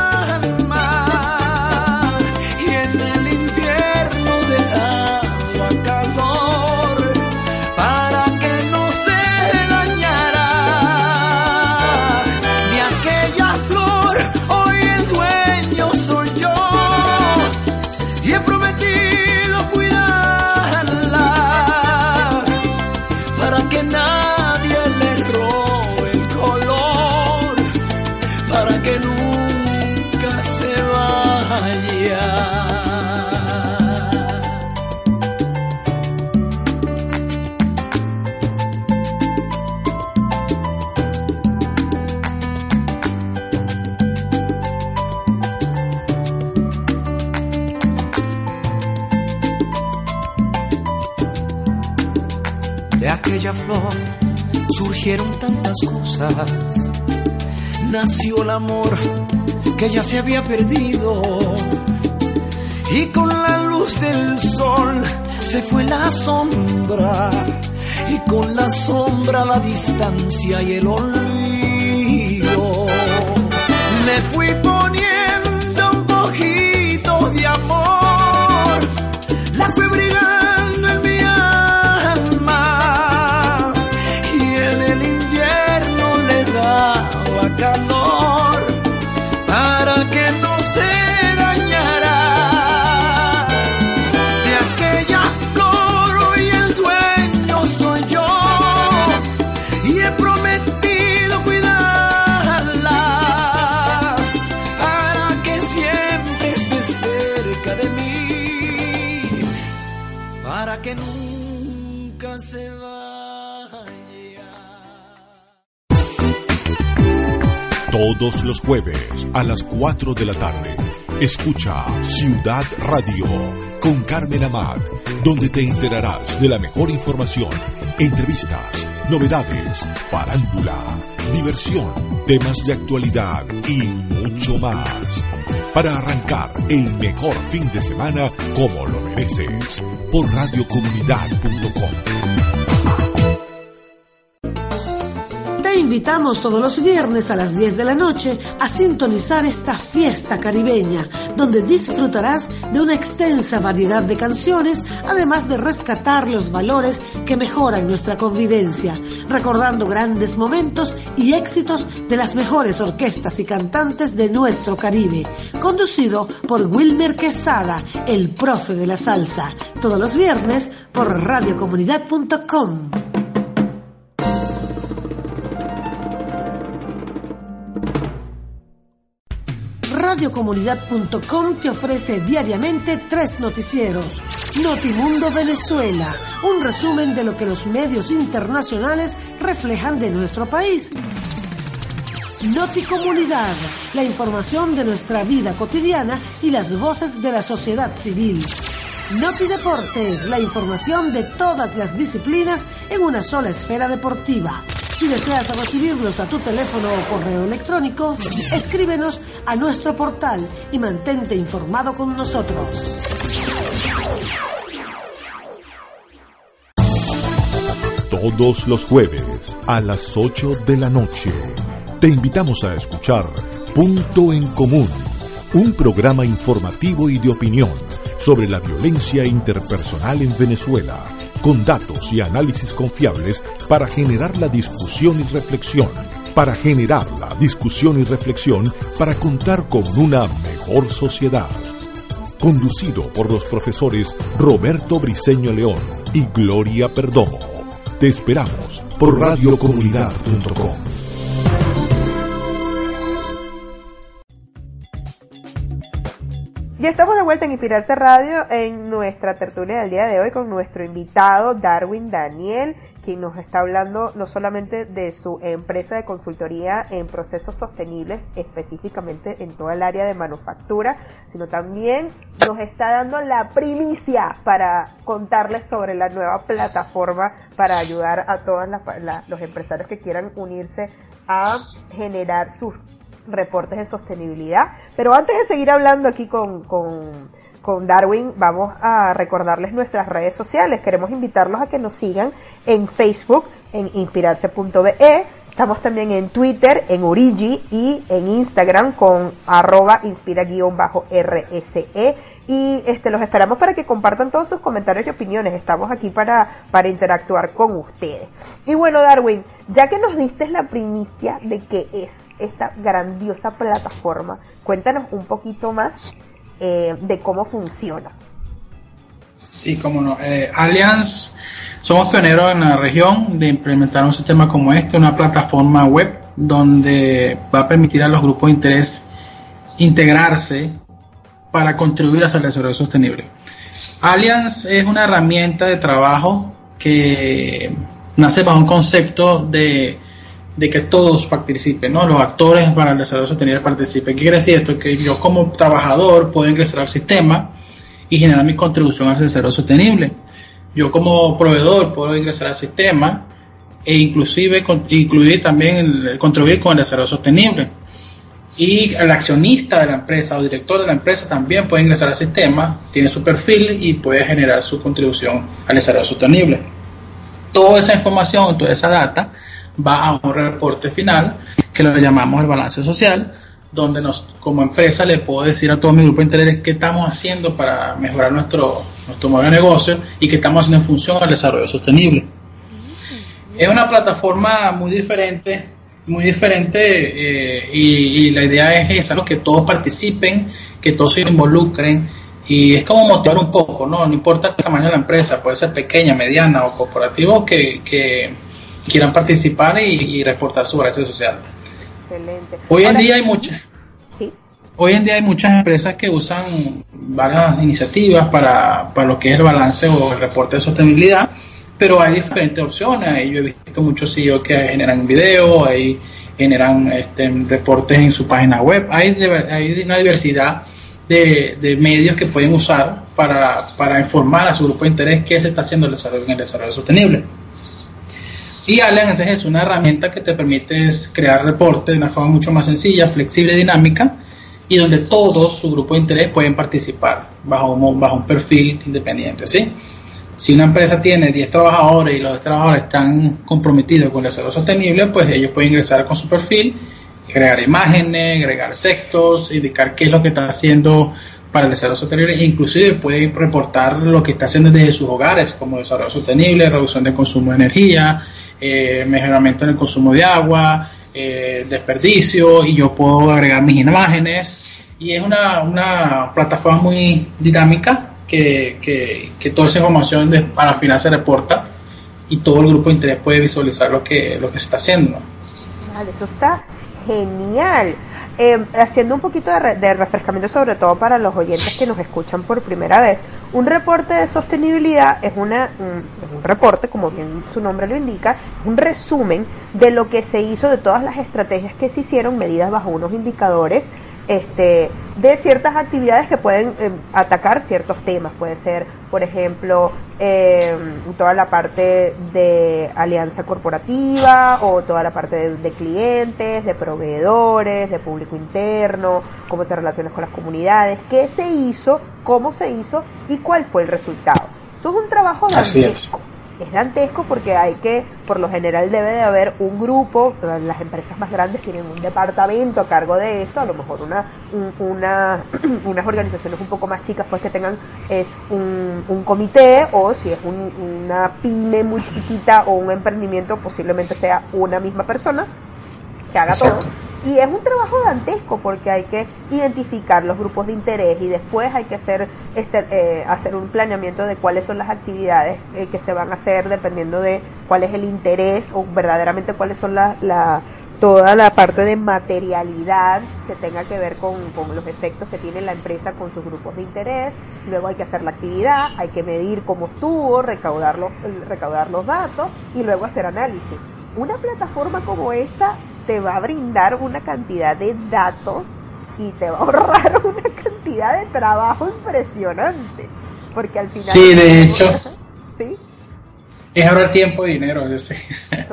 alma, y en el invierno dejaba calor para que no se dañara. De aquella flor hoy el dueño soy yo, y he prometido cuidarla para que nadie le robe el color, para que nunca se vaya. De aquella flor surgieron tantas cosas, nació el amor que ya se había perdido, y con la luz del sol se fue la sombra, y con la sombra la distancia y el olvido. Le fui poniendo daba calor para que no se dañara. De aquella flor hoy el dueño soy yo y he prometido cuidarla para que siempre esté cerca de mí, para que nunca se vaya. Todos los jueves a las cuatro de la tarde, escucha Ciudad Radio con Carmen Amat, donde te enterarás de la mejor información, entrevistas, novedades, farándula, diversión, temas de actualidad y mucho más. Para arrancar el mejor fin de semana como lo mereces, por radio comunidad punto com. Te invitamos todos los viernes a las diez de la noche a sintonizar esta fiesta caribeña, donde disfrutarás de una extensa variedad de canciones, además de rescatar los valores que mejoran nuestra convivencia, recordando grandes momentos y éxitos de las mejores orquestas y cantantes de nuestro Caribe, conducido por Wilmer Quesada, el profe de la salsa, todos los viernes por radio comunidad punto com. radio comunidad punto com te ofrece diariamente tres noticieros. Notimundo Venezuela, un resumen de lo que los medios internacionales reflejan de nuestro país. Noticomunidad, la información de nuestra vida cotidiana y las voces de la sociedad civil. Notideportes, la información de todas las disciplinas en una sola esfera deportiva. Si deseas recibirlos a tu teléfono o correo electrónico, escríbenos a nuestro portal y mantente informado con nosotros. Todos los jueves a las ocho de la noche, te invitamos a escuchar Punto en Común, un programa informativo y de opinión sobre la violencia interpersonal en Venezuela, con datos y análisis confiables para generar la discusión y reflexión, para generar la discusión y reflexión para contar con una mejor sociedad. Conducido por los profesores Roberto Briceño León y Gloria Perdomo. Te esperamos por radio comunidad punto com. Ya estamos de vuelta en Inspirarse Radio en nuestra tertulia del día de hoy con nuestro invitado Darwin Daniel, quien nos está hablando no solamente de su empresa de consultoría en procesos sostenibles, específicamente en toda el área de manufactura, sino también nos está dando la primicia para contarles sobre la nueva plataforma para ayudar a todos los empresarios que quieran unirse a generar sus reportes de sostenibilidad. Pero antes de seguir hablando aquí con, con, con Darwin, vamos a recordarles nuestras redes sociales. Queremos invitarlos a que nos sigan en Facebook, en inspirarse punto be. Estamos también en Twitter, en Origi, y en Instagram con arroba inspira-rse. Y este, los esperamos para que compartan todos sus comentarios y opiniones. Estamos aquí para, para interactuar con ustedes. Y bueno, Darwin, ya que nos diste la primicia de qué es esta grandiosa plataforma, cuéntanos un poquito más eh, de cómo funciona. Sí, cómo no. Eh, Allianz, somos pioneros en la región de implementar un sistema como este, una plataforma web donde va a permitir a los grupos de interés integrarse para contribuir hacia el desarrollo sostenible. Allianz es una herramienta de trabajo que nace bajo un concepto de de que todos participen, ¿no? Los actores para el desarrollo sostenible participen. ¿Qué quiere decir esto? Que yo como trabajador puedo ingresar al sistema y generar mi contribución al desarrollo sostenible. Yo como proveedor puedo ingresar al sistema e inclusive con, incluir también el, el contribuir con el desarrollo sostenible. Y el accionista de la empresa o director de la empresa también puede ingresar al sistema, tiene su perfil y puede generar su contribución al desarrollo sostenible. Toda esa información, toda esa data va a un reporte final que lo llamamos el balance social, donde nos, como empresa, le puedo decir a todo mi grupo de interés qué estamos haciendo para mejorar nuestro, nuestro modelo de negocio y qué estamos haciendo en función al desarrollo sostenible. Es una plataforma muy diferente muy diferente eh, y, y la idea es esa, ¿no? Que todos participen, que todos se involucren y es como motivar un poco, ¿no? No importa el tamaño de la empresa, puede ser pequeña, mediana o corporativo, que, que quieran participar y, y reportar su balance social. Excelente. Hoy en Ahora, día hay muchas. sí. Hoy en día hay muchas empresas que usan varias iniciativas para, para lo que es el balance o el reporte de sostenibilidad, pero hay diferentes opciones. Yo he visto muchos C E O que generan video, hay, generan este, reportes en su página web. Hay, hay una diversidad de, de medios que pueden usar para, para informar a su grupo de interés qué se está haciendo en el desarrollo, en el desarrollo sostenible. Y Allianz es una herramienta que te permite crear reportes de una forma mucho más sencilla, flexible y dinámica, y donde todos su grupo de interés pueden participar bajo un, bajo un perfil independiente, ¿sí? Si una empresa tiene diez trabajadores y los diez trabajadores están comprometidos con el desarrollo sostenible, pues ellos pueden ingresar con su perfil, agregar imágenes, agregar textos, indicar qué es lo que está haciendo para el desarrollo sostenible, e inclusive pueden reportar lo que está haciendo desde sus hogares, como desarrollo sostenible, reducción de consumo de energía, eh, mejoramiento en el consumo de agua, eh, desperdicio, y yo puedo agregar mis imágenes, y es una, una plataforma muy dinámica que, que, que toda esa información de, a la final se reporta y todo el grupo de interés puede visualizar lo que, lo que se está haciendo. Vale, eso está genial. Eh, haciendo un poquito de, re- de refrescamiento, sobre todo para los oyentes que nos escuchan por primera vez, un reporte de sostenibilidad es, una, un, es un reporte, como bien su nombre lo indica, es un resumen de lo que se hizo, de todas las estrategias que se hicieron, medidas bajo unos indicadores este, de ciertas actividades que pueden eh, atacar ciertos temas. Puede ser, por ejemplo, eh, toda la parte de alianza corporativa, o toda la parte de, de clientes, de proveedores, de público interno, cómo te relacionas con las comunidades, qué se hizo, cómo se hizo y cuál fue el resultado. Esto es un trabajo dantesco. Es dantesco porque hay que, por lo general debe de haber un grupo, las empresas más grandes tienen un departamento a cargo de esto, a lo mejor una, un, una unas organizaciones un poco más chicas pues que tengan es un, un comité, o si es un, una pyme muy chiquitita o un emprendimiento, posiblemente sea una misma persona que haga Exacto. todo. Y es un trabajo dantesco porque hay que identificar los grupos de interés y después hay que hacer este, eh, hacer un planeamiento de cuáles son las actividades eh, que se van a hacer dependiendo de cuál es el interés, o verdaderamente cuáles son la, la toda la parte de materialidad que tenga que ver con, con los efectos que tiene la empresa con sus grupos de interés. Luego hay que hacer la actividad, hay que medir cómo estuvo, recaudar los, recaudar los datos y luego hacer análisis. Una plataforma como esta te va a brindar una cantidad de datos y te va a ahorrar una cantidad de trabajo impresionante, porque al final... Sí, de hecho, ¿sí? Es ahorrar tiempo y dinero, yo sé.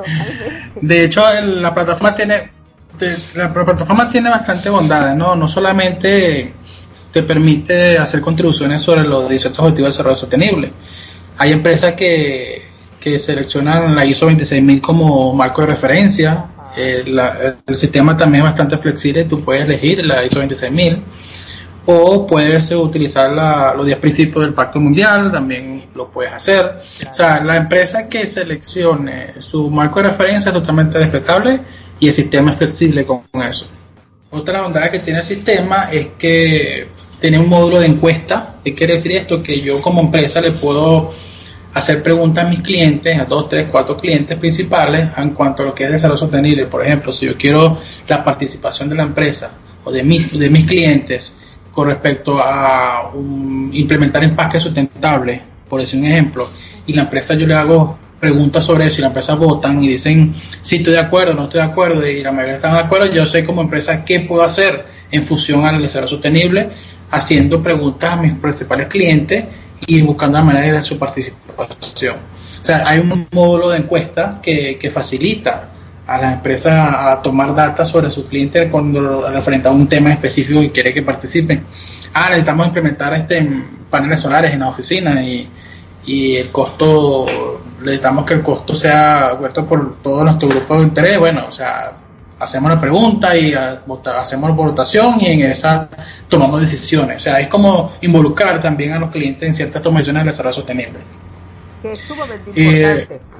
De hecho, el, la plataforma tiene la plataforma tiene bastante bondades, ¿no? No solamente te permite hacer contribuciones sobre los dieciocho objetivos de desarrollo sostenible. Hay empresas que, que seleccionan la I S O veintiséis mil como marco de referencia. Eh, la, el sistema también es bastante flexible, tú puedes elegir la I S O veintiséis mil o puedes utilizar la, los diez principios del Pacto Mundial, también lo puedes hacer. O sea, la empresa que seleccione su marco de referencia es totalmente respetable y el sistema es flexible con, con eso. Otra bondad que tiene el sistema es que tiene un módulo de encuesta. ¿Qué quiere decir esto? Que yo como empresa le puedo hacer preguntas a mis clientes, a dos, tres, cuatro clientes principales en cuanto a lo que es desarrollo sostenible. Por ejemplo, si yo quiero la participación de la empresa o de mis, de mis clientes con respecto a un, implementar empaque sustentable, por decir un ejemplo, y la empresa yo le hago preguntas sobre eso y la empresa votan y dicen sí estoy de acuerdo, no estoy de acuerdo, y la mayoría están de acuerdo, yo sé como empresa qué puedo hacer en función al desarrollo sostenible, haciendo preguntas a mis principales clientes y buscando la manera de su participación. O sea, hay un módulo de encuesta que, que facilita a las empresas a tomar data sobre sus clientes cuando referente a un tema específico y quiere que participen. Ah, necesitamos implementar este paneles solares en la oficina y, y el costo, necesitamos que el costo sea cubierto por todo nuestro grupo de interés. Bueno, o sea, hacemos la pregunta y a, vota, hacemos votación y en esa tomamos decisiones. O sea, es como involucrar también a los clientes en ciertas tomas de decisiones de desarrollo sostenible. Que es sumamente importante. Eh,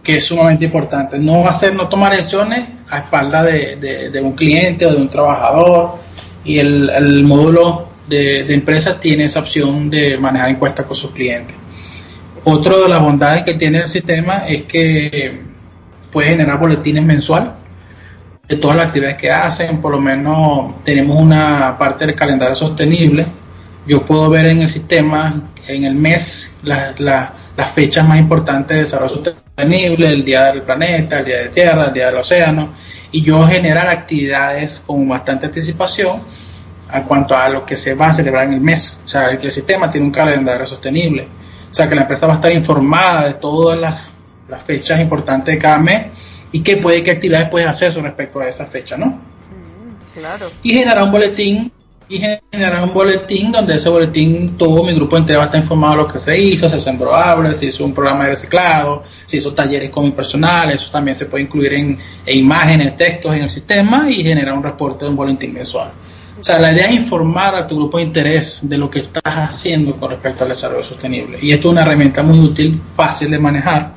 que es sumamente importante. No hacer, no tomar decisiones a espaldas de, de, de un cliente o de un trabajador, y el, el módulo de, de empresa tiene esa opción de manejar encuestas con sus clientes. Otro de las bondades que tiene el sistema es que puede generar boletines mensuales de todas las actividades que hacen. Por lo menos tenemos una parte del calendario sostenible. Yo puedo ver en el sistema, en el mes, la, la, las fechas más importantes de desarrollo sostenible, el día del planeta, el día de tierra, el día del océano, y yo generar actividades con bastante anticipación a cuanto a lo que se va a celebrar en el mes. O sea, que el sistema tiene un calendario sostenible. O sea, que la empresa va a estar informada de todas las, las fechas importantes de cada mes y qué puede, qué actividades puedes hacer con respecto a esa fecha, ¿no? Mm, claro. Y generar un boletín, y generar un boletín donde ese boletín, todo mi grupo entero va a estar informado de lo que se hizo, se sembró árboles, se hizo un programa de reciclado, se hizo talleres con mi personal. Eso también se puede incluir en, en imágenes, textos en el sistema, y generar un reporte de un boletín mensual. O sea, la idea es informar a tu grupo de interés de lo que estás haciendo con respecto al desarrollo sostenible. Y esto es una herramienta muy útil, fácil de manejar.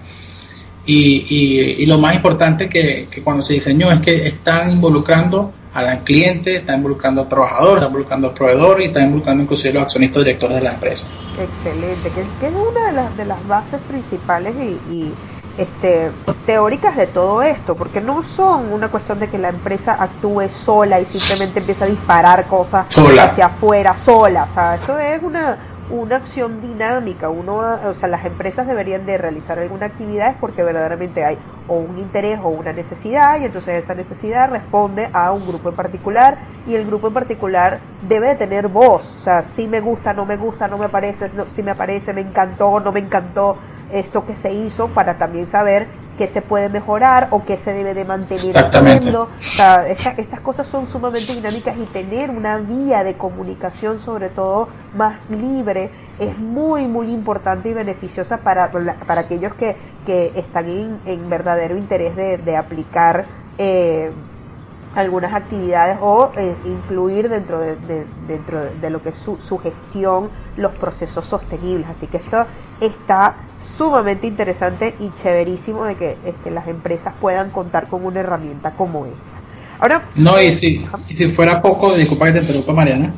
Y, y, y lo más importante que, que cuando se diseñó es que están involucrando al cliente, están involucrando al trabajador, están involucrando al proveedor y están involucrando inclusive los accionistas directores de la empresa. Excelente, que, que es una de las, de las bases principales y, y este, teóricas de todo esto, porque no son una cuestión de que la empresa actúe sola y simplemente empieza a disparar cosas sola hacia afuera sola. O sea, eso es una una acción dinámica. Uno, o sea, las empresas deberían de realizar alguna actividad porque verdaderamente hay o un interés o una necesidad, y entonces esa necesidad responde a un grupo en particular, y el grupo en particular debe de tener voz. O sea, si me gusta, no me gusta, no me parece, no, si me parece, me encantó, no me encantó esto que se hizo, para también saber qué se puede mejorar o qué se debe de mantener haciendo. O sea, esta, estas cosas son sumamente dinámicas, y tener una vía de comunicación, sobre todo más libre, es muy muy importante y beneficiosa para, para aquellos que, que están en, en verdadero interés de, de aplicar eh, algunas actividades o eh, incluir dentro de, de, dentro de lo que es su, su gestión los procesos sostenibles. Así que esto está sumamente interesante y chéverísimo de que este, las empresas puedan contar con una herramienta como esta. Ahora, no, y si, y si fuera poco, disculpa que te interrumpa, Mariana,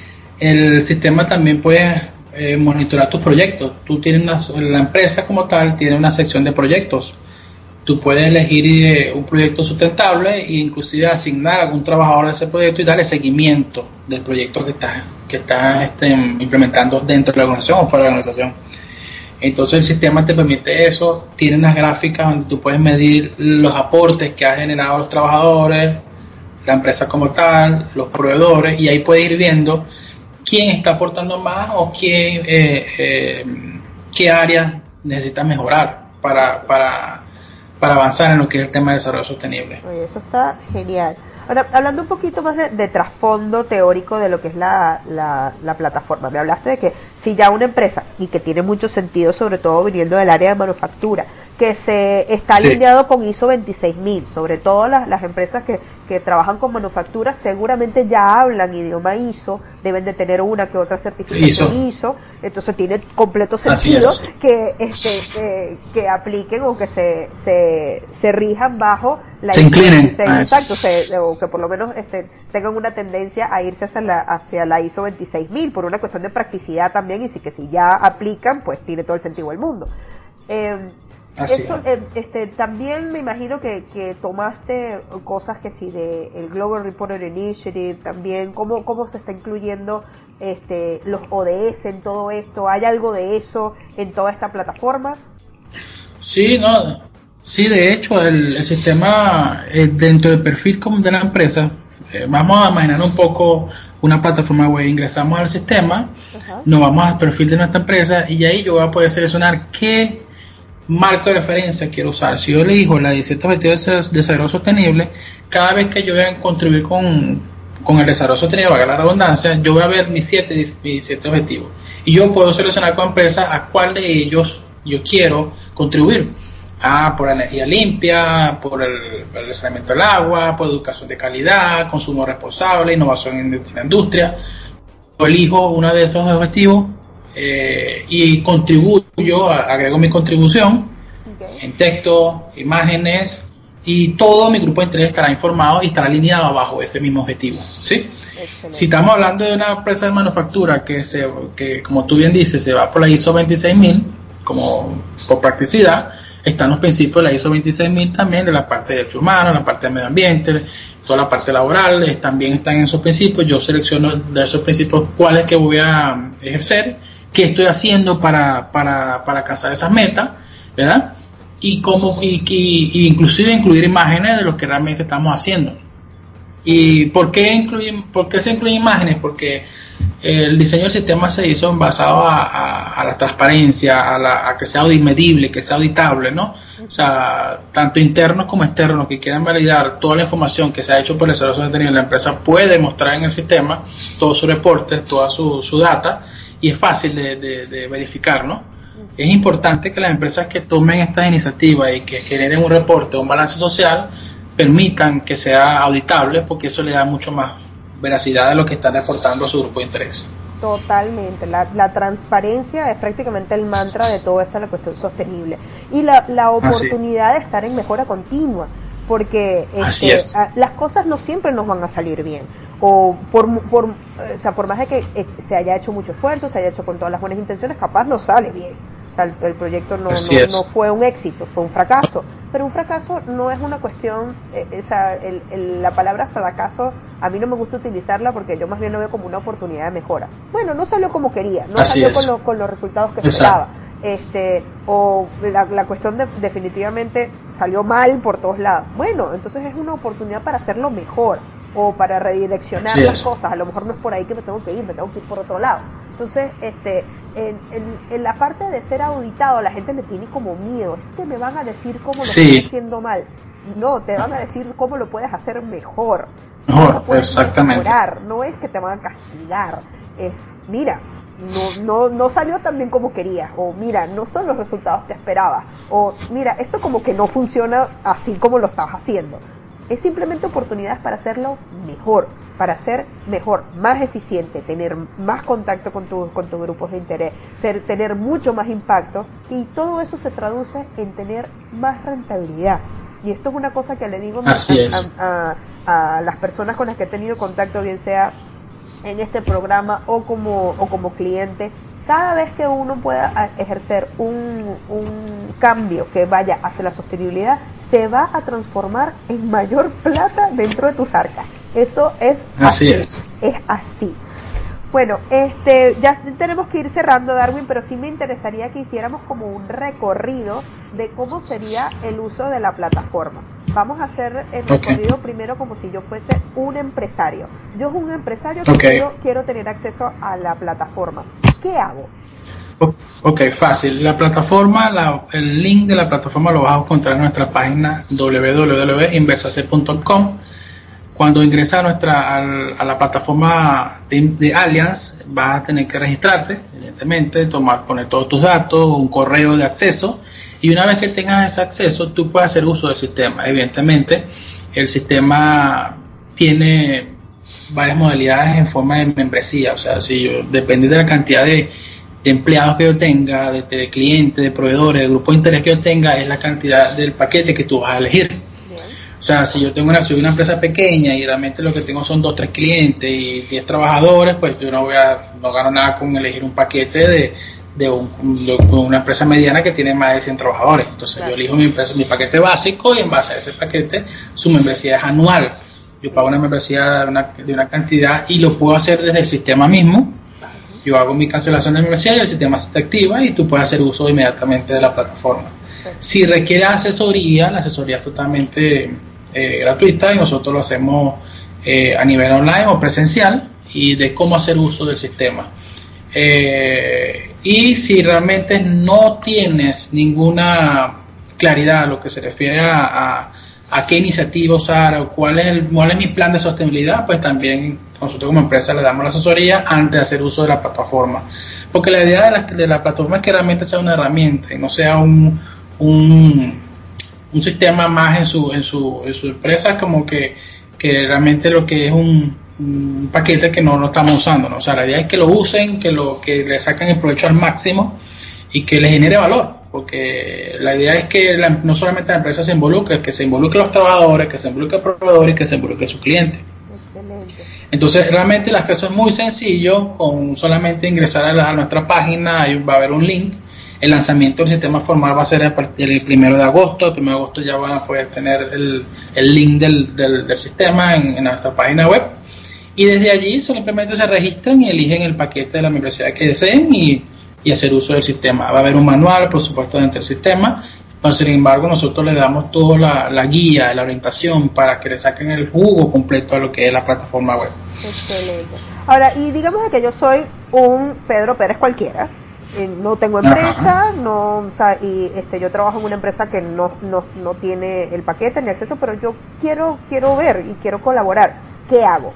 el sistema también puede eh, monitorar tus proyectos. Tú tienes una, la empresa como tal tiene una sección de proyectos. Tú puedes elegir eh, un proyecto sustentable e inclusive asignar a algún trabajador de ese proyecto y darle seguimiento del proyecto que estás que está, este, implementando dentro de la organización o fuera de la organización. Entonces el sistema te permite eso. Tiene unas gráficas donde tú puedes medir los aportes que ha generado los trabajadores, la empresa como tal, los proveedores, y ahí puedes ir viendo quién está aportando más o quién, eh, eh, qué áreas necesita mejorar para, para, para avanzar en lo que es el tema de desarrollo sostenible. Oye, eso está genial. Ahora, hablando un poquito más de, de trasfondo teórico de lo que es la, la, la plataforma, me hablaste de que si ya una empresa, y que tiene mucho sentido, sobre todo viniendo del área de manufactura, que se está sí. alineado con I S O veintiséis mil, sobre todo las, las empresas que, que trabajan con manufactura seguramente ya hablan idioma I S O, deben de tener una que otra certificación I S O, entonces tiene completo sentido que este que, que apliquen o que se se, se rijan bajo la se inclinen se, exacto, se, o que por lo menos este, tengan una tendencia a irse hacia la, hacia la I S O veintiséis mil por una cuestión de practicidad también, y sí que si ya aplican, pues tiene todo el sentido del mundo. Eh, Eso, eh, este, también me imagino que, que tomaste cosas que sí de el Global Reporter Initiative, también cómo, cómo se está incluyendo este, los O D S en todo esto. ¿Hay algo de eso en toda esta plataforma? Sí, no, sí, de hecho el, el sistema eh, dentro del perfil de la empresa, eh, vamos a imaginar un poco una plataforma web, ingresamos al sistema, uh-huh. nos vamos al perfil de nuestra empresa y ahí yo voy a poder seleccionar qué marco de referencia quiero usar. Si yo elijo la diecisiete objetivos de desarrollo sostenible, cada vez que yo voy a contribuir con, con el desarrollo sostenible, valga la redundancia, yo voy a ver mis siete, mis siete objetivos y yo puedo seleccionar como empresa a cuál de ellos yo quiero contribuir. Ah, por energía limpia, por el, el saneamiento del agua, por educación de calidad, consumo responsable, innovación en la industria. Yo elijo uno de esos objetivos eh, y contribuyo, agrego mi contribución, okay. en texto, imágenes, y todo mi grupo de interés estará informado y estará alineado bajo ese mismo objetivo, ¿sí? Excelente. Si estamos hablando de una empresa de manufactura que, se, que como tú bien dices, se va por la I S O veintiséis mil, como por practicidad, están los principios de la I S O veintiséis mil también, de la parte de derechos humanos, la parte de medio ambiente, toda la parte laboral, eh, también están en esos principios. Yo selecciono de esos principios cuáles que voy a ejercer, qué estoy haciendo para, para, para alcanzar esas metas, ¿verdad? Y cómo, y, y, y inclusive incluir imágenes de lo que realmente estamos haciendo. ¿Y por qué, incluye, por qué se incluyen imágenes? Porque el diseño del sistema se hizo basado a, a, a la transparencia, a, la, a que sea medible, que sea auditable, ¿no? O sea, tanto internos como externos que quieran validar toda la información que se ha hecho por el desarrollo sostenible, la empresa puede mostrar en el sistema todos sus reportes, toda su, su data, y es fácil de, de, de verificar, ¿no? Es importante que las empresas que tomen estas iniciativas y que generen un reporte o un balance social permitan que sea auditable, porque eso le da mucho más veracidad a lo que están reportando a su grupo de interés. Totalmente, la, la transparencia es prácticamente el mantra de todo esto, la cuestión sostenible, y la, la oportunidad de estar en mejora continua, porque este, es. a, las cosas no siempre nos van a salir bien, o por, por, o sea, por más de que eh, se haya hecho mucho esfuerzo, se haya hecho con todas las buenas intenciones, capaz no sale bien. O sea, el, el proyecto no, no, no fue un éxito, fue un fracaso, pero un fracaso no es una cuestión, eh, esa, el, el, la palabra fracaso a mí no me gusta utilizarla porque yo más bien lo veo como una oportunidad de mejora. Bueno, no salió como quería, no Así salió con, lo, con los resultados que Exacto. esperaba, este, o la, la cuestión de, definitivamente salió mal por todos lados. Bueno, entonces es una oportunidad para hacerlo mejor, o para redireccionar Así las es. cosas. A lo mejor no es por ahí que me tengo que ir, me tengo que ir por otro lado. Entonces, este, en, en, en la parte de ser auditado, la gente le tiene como miedo. Es que me van a decir cómo lo sí. estoy haciendo mal. No, te van a decir cómo lo puedes hacer mejor. Mejor, exactamente. Mejorar. No es que te van a castigar. Es, mira, no, no, no salió tan bien como querías. O mira, no son los resultados que esperabas. O mira, esto como que no funciona así como lo estabas haciendo. Es simplemente oportunidades para hacerlo mejor, para ser mejor, más eficiente, tener más contacto con, tu, con tus grupos de interés, ser, tener mucho más impacto, y todo eso se traduce en tener más rentabilidad. Y esto es una cosa que le digo a, a, a, a las personas con las que he tenido contacto, bien sea en este programa o como, o como cliente. Cada vez que uno pueda ejercer un, un cambio que vaya hacia la sostenibilidad, se va a transformar en mayor plata dentro de tus arcas. Eso es así. así. Es. es así. Bueno, este, ya tenemos que ir cerrando, Darwin, pero sí me interesaría que hiciéramos como un recorrido de cómo sería el uso de la plataforma. Vamos a hacer el recorrido okay. primero como si yo fuese un empresario. Yo soy un empresario que okay. quiero, quiero tener acceso a la plataforma. ¿Qué hago? Ok, fácil. La plataforma, la, el link de la plataforma lo vas a encontrar en nuestra página doble u doble u doble u punto inversacer punto com. Cuando ingresas a nuestra a, a la plataforma de, de Allianz, vas a tener que registrarte, evidentemente, tomar, poner todos tus datos, un correo de acceso, y una vez que tengas ese acceso, tú puedes hacer uso del sistema. Evidentemente, el sistema tiene varias modalidades en forma de membresía, o sea, si yo, depende de la cantidad de de empleados que yo tenga, de, de clientes, de proveedores, de grupo de interés que yo tenga, es la cantidad del paquete que tú vas a elegir. Bien. O sea, si yo tengo una, soy una empresa pequeña y realmente lo que tengo son dos, tres clientes y diez trabajadores, pues yo no voy a, no gano nada con elegir un paquete de, de, un, de una empresa mediana que tiene más de cien trabajadores. Entonces claro. yo elijo mi empresa, mi paquete básico, y en base a ese paquete, su membresía es anual. Yo pago una membresía de una, de una cantidad y lo puedo hacer desde el sistema mismo. Yo hago mi cancelación de membresía y el sistema se activa y tú puedes hacer uso inmediatamente de la plataforma. Sí. Si requiere asesoría, la asesoría es totalmente eh, gratuita, y nosotros lo hacemos eh, a nivel online o presencial, y de cómo hacer uso del sistema. Eh, y si realmente no tienes ninguna claridad a lo que se refiere a, a, a qué iniciativa usar o cuál es, el, cuál es mi plan de sostenibilidad, pues también nosotros como empresa le damos la asesoría antes de hacer uso de la plataforma, porque la idea de la, de la plataforma es que realmente sea una herramienta y no sea un un, un sistema más en su en su en su empresa, como que, que realmente lo que es un, un paquete que no, no estamos usando, ¿no? O sea, la idea es que lo usen, que lo que le saquen el provecho al máximo y que le genere valor. porque la idea es que la, no solamente la empresa se involucre, que se involucre los trabajadores, que se involucre el proveedor y que se involucre su cliente. Excelente. Entonces realmente el acceso es muy sencillo, con solamente ingresar a, la, a nuestra página, ahí va a haber un link. El lanzamiento del sistema formal va a ser el primero de agosto. El primero de agosto ya van a poder tener el, el link del, del, del sistema en, en nuestra página web. Y desde allí simplemente se registran y eligen el paquete de la membresía que deseen y, y hacer uso del sistema. Va a haber un manual, por supuesto, dentro del sistema. Pero, sin embargo, nosotros le damos toda la, la guía, la orientación para que le saquen el jugo completo a lo que es la plataforma web. Excelente. Ahora, y digamos que yo soy un Pedro Pérez cualquiera. Eh, no tengo empresa, no, o sea, y este, yo trabajo en una empresa que no, no, no tiene el paquete ni acceso, pero yo quiero, quiero ver y quiero colaborar. ¿Qué hago?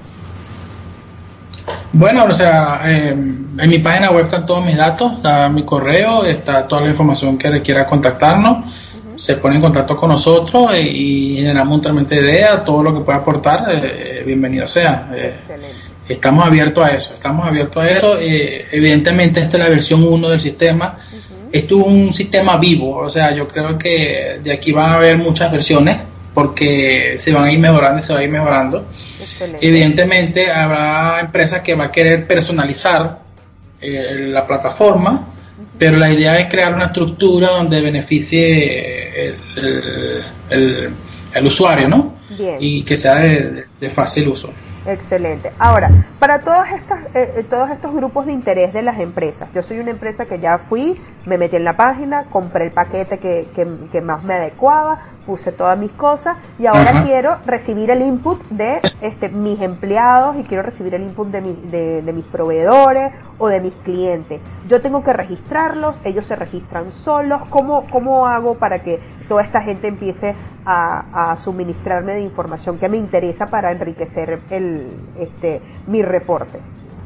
Bueno, o sea, eh, en mi página web están todos mis datos, está mi correo, está toda la información que requiera contactarnos. Uh-huh. Se pone en contacto con nosotros eh, y generamos un tremendo idea, todo lo que pueda aportar, eh, bienvenido sea. Eh, Excelente. Estamos abiertos a eso, estamos abiertos a eso. Eh, evidentemente esta es la versión uno del sistema. Uh-huh. Esto es un sistema vivo, o sea, yo creo que de aquí van a haber muchas versiones porque se van a ir mejorando y se va a ir mejorando. Excelente. Evidentemente habrá empresas que van a querer personalizar eh, la plataforma, uh-huh. pero la idea es crear una estructura donde beneficie el, el, el, el usuario, ¿no? Bien. Y que sea de, de fácil uso. Excelente. Ahora, para todas estas, eh, todos estos grupos de interés de las empresas, yo soy una empresa que ya fui, me metí en la página, compré el paquete que, que, que más me adecuaba, puse todas mis cosas y ahora uh-huh. quiero recibir el input de este, mis empleados y quiero recibir el input de, mi, de, de mis proveedores o de mis clientes. Yo tengo que registrarlos, ellos se registran solos. ¿Cómo, cómo hago para que toda esta gente empiece a, a suministrarme de información que me interesa para enriquecer el, este, mi reporte?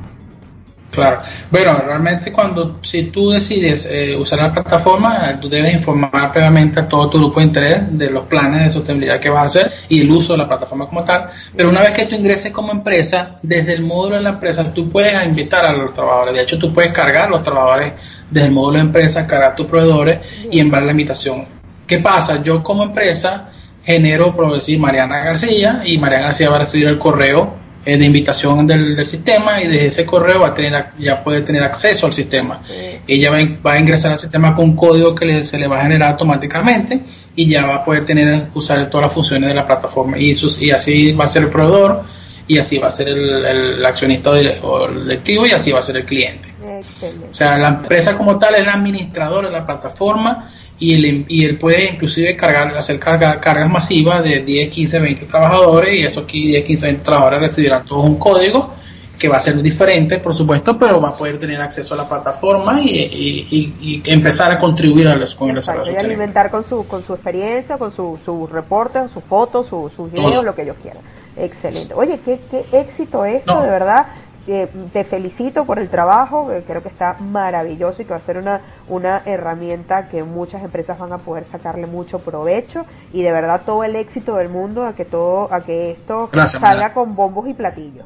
Claro, bueno, realmente cuando si tú decides eh, usar la plataforma, tú debes informar previamente a todo tu grupo de interés de los planes de sostenibilidad que vas a hacer y el uso de la plataforma como tal, pero una vez que tú ingreses como empresa, desde el módulo de la empresa tú puedes invitar a los trabajadores, de hecho tú puedes cargar los trabajadores desde el módulo de empresa, cargar tus proveedores y enviar la invitación. ¿Qué pasa? Yo como empresa genero, por decir, Mariana García, y Mariana García va a recibir el correo de invitación del, del sistema y desde ese correo va a tener, ya puede tener acceso al sistema. Sí. Ella va, va a ingresar al sistema con un código que le, se le va a generar automáticamente y ya va a poder tener usar todas las funciones de la plataforma y, sus, y así va a ser el proveedor y así va a ser el, el accionista o el directivo y así va a ser el cliente. Excelente. O sea, la empresa como tal es el administrador de la plataforma y él, y él puede inclusive cargar, hacer carga, cargas masivas de diez, quince, veinte trabajadores y esos diez, quince, veinte trabajadores recibirán todos un código que va a ser diferente, por supuesto, pero va a poder tener acceso a la plataforma y, y, y, y empezar a contribuir a los, con el desarrollo. Y alimentar con su, con su experiencia, con sus su reportes, sus fotos, sus su videos, lo que ellos quieran. Excelente. Oye, qué, qué éxito esto, no. De verdad. Eh, te felicito por el trabajo, eh, creo que está maravilloso y que va a ser una, una herramienta que muchas empresas van a poder sacarle mucho provecho y de verdad todo el éxito del mundo a que todo, a que esto Gracias, salga Mara. Con bombos y platillos.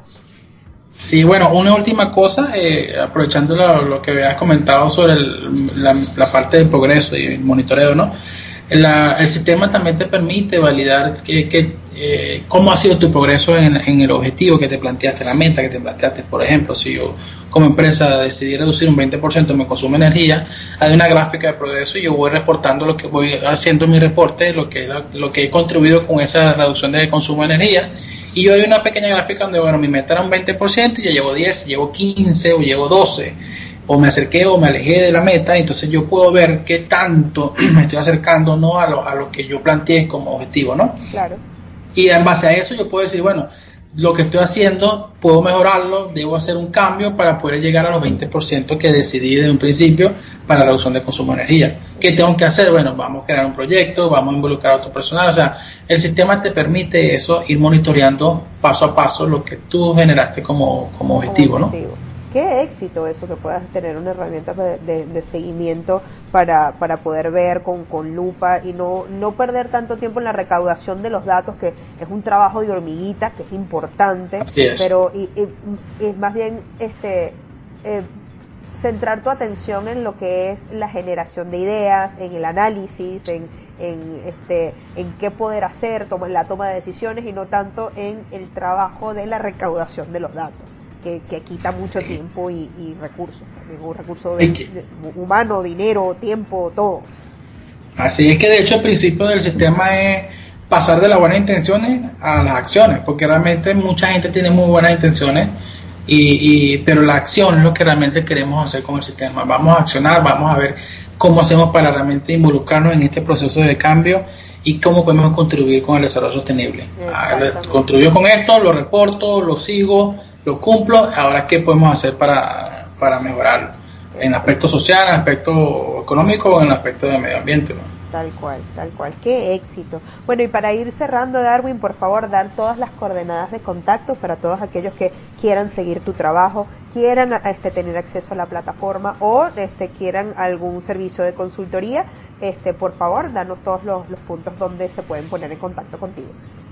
Sí, bueno, una última cosa, eh, aprovechando lo, lo que habías comentado sobre el, la, la parte de progreso y el monitoreo, ¿no? La, el sistema también te permite validar que, que, eh, cómo ha sido tu progreso en, en el objetivo que te planteaste, la meta que te planteaste. Por ejemplo, si yo como empresa decidí reducir un veinte por ciento de mi consumo de energía, hay una gráfica de progreso y yo voy reportando lo que voy haciendo en mi reporte, lo que, lo que he contribuido con esa reducción de consumo de energía. Y yo hay una pequeña gráfica donde, bueno, mi meta era un veinte por ciento y ya llevo diez, llevo quince o llevo doce. O me acerqué o me alejé de la meta, entonces yo puedo ver qué tanto me estoy acercando, ¿no? a, lo, a lo que yo planteé como objetivo, ¿no? Claro. Y en base a eso yo puedo decir, bueno, lo que estoy haciendo, puedo mejorarlo, debo hacer un cambio para poder llegar a los veinte por ciento que decidí desde un principio para la reducción de consumo de energía. ¿Qué tengo que hacer? Bueno, vamos a crear un proyecto, vamos a involucrar a otro personal, o sea, el sistema te permite eso, ir monitoreando paso a paso lo que tú generaste como, como objetivo, como objetivo. ¿No? Qué éxito eso, que puedas tener una herramienta de, de, de seguimiento para, para poder ver con, con lupa y no, no perder tanto tiempo en la recaudación de los datos, que es un trabajo de hormiguita, que es importante, Así es. pero y, y, y más bien este eh, centrar tu atención en lo que es la generación de ideas, en el análisis, en, en, este, en qué poder hacer, toma, la toma de decisiones, y no tanto en el trabajo de la recaudación de los datos, que, que quita mucho tiempo y, y recursos, también, recursos de, de, humano, dinero, tiempo, todo. Así es que de hecho el principio del sistema es pasar de las buenas intenciones a las acciones, porque realmente mucha gente tiene muy buenas intenciones, y, y pero la acción es lo que realmente queremos hacer con el sistema. Vamos a accionar, vamos a ver cómo hacemos para realmente involucrarnos en este proceso de cambio y cómo podemos contribuir con el desarrollo sostenible. Ah, contribuyo con esto, lo reporto, lo sigo, lo cumplo. Ahora, ¿qué podemos hacer para, para mejorarlo? En el aspecto social, en el aspecto económico o en el aspecto del medio ambiente, ¿no? Tal cual, tal cual. ¡Qué éxito! Bueno, y para ir cerrando, Darwin, por favor, dar todas las coordenadas de contacto para todos aquellos que quieran seguir tu trabajo, quieran este, tener acceso a la plataforma o este, quieran algún servicio de consultoría. Este, por favor, danos todos los, los puntos donde se pueden poner en contacto contigo.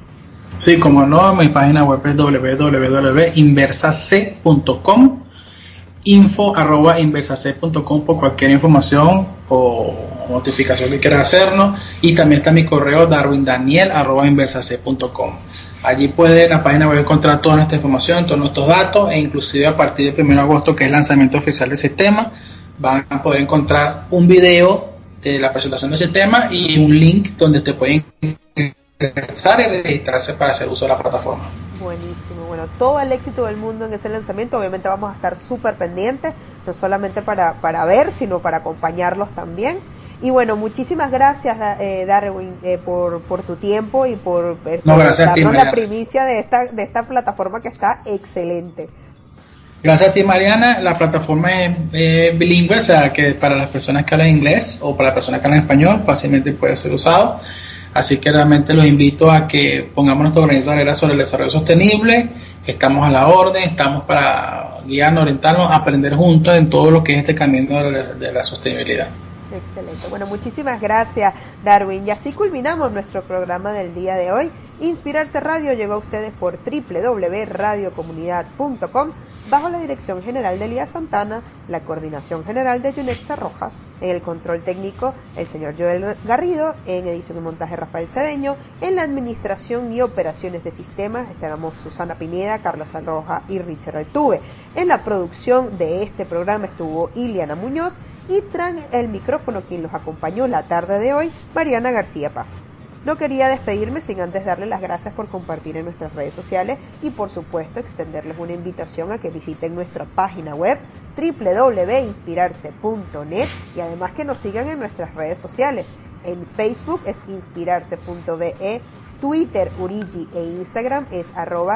Sí, como no, mi página web es doble u doble u doble u punto inversac punto com, info arroba inversac punto com por cualquier información o notificación que quieras hacernos, y también está mi correo darwindaniel arroba inversac punto com. Allí pueden en la página web encontrar toda nuestra información, todos nuestros datos, e inclusive a partir del primero de agosto, que es el lanzamiento oficial del sistema, van a poder encontrar un video de la presentación del sistema y un link donde te pueden ingresar y registrarse para hacer uso de la plataforma. Buenísimo, bueno, todo el éxito del mundo en ese lanzamiento. Obviamente vamos a estar súper pendientes, no solamente para, para ver, sino para acompañarlos también. Y bueno, muchísimas gracias, eh, Darwin, eh, por, por tu tiempo y por, eh, no, por darnos ti, la primicia de esta, de esta plataforma que está excelente. Gracias a ti, Mariana. La plataforma es eh, bilingüe, o sea que para las personas que hablan inglés o para las personas que hablan español fácilmente puede ser usado. Así que realmente los invito a que pongamos nuestro granito de arena sobre el desarrollo sostenible. Estamos a la orden, estamos para guiarnos, orientarnos, aprender juntos en todo lo que es este camino de la, de la sostenibilidad. Excelente. Bueno, muchísimas gracias, Darwin. Y así culminamos nuestro programa del día de hoy. Inspirarse Radio llegó a ustedes por doble u doble u doble u punto radio comunidad punto com, bajo la dirección general de Elías Santana, la coordinación general de Yunexa Rojas, en el control técnico el señor Joel Garrido, en edición y montaje Rafael Cedeño, en la administración y operaciones de sistemas estábamos Susana Pineda, Carlos Roja y Richard Altuve. En la producción de este programa estuvo Iliana Muñoz, y tras el micrófono quien los acompañó la tarde de hoy, Mariana García Paz. No quería despedirme sin antes darles las gracias por compartir en nuestras redes sociales y por supuesto extenderles una invitación a que visiten nuestra página web doble u doble u doble u punto inspirarse punto net y además que nos sigan en nuestras redes sociales. En Facebook es inspirarse punto be, Twitter, Urigi e Instagram es arroba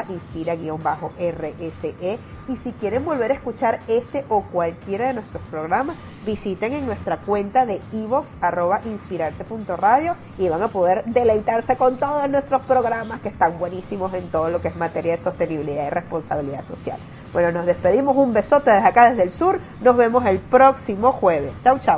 inspira-rse. Y si quieren volver a escuchar este o cualquiera de nuestros programas, visiten en nuestra cuenta de iVoox arroba inspirarse punto radio y van a poder deleitarse con todos nuestros programas que están buenísimos en todo lo que es materia de sostenibilidad y responsabilidad social. Bueno, nos despedimos, un besote desde acá, desde el sur. Nos vemos el próximo jueves. Chau, chau.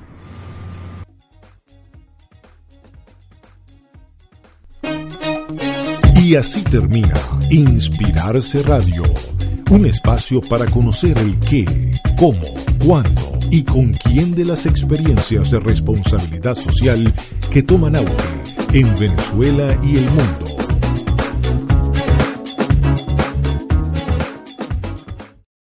Y así termina Inspirarse Radio, un espacio para conocer el qué, cómo, cuándo y con quién de las experiencias de responsabilidad social que toman auge en Venezuela y el mundo.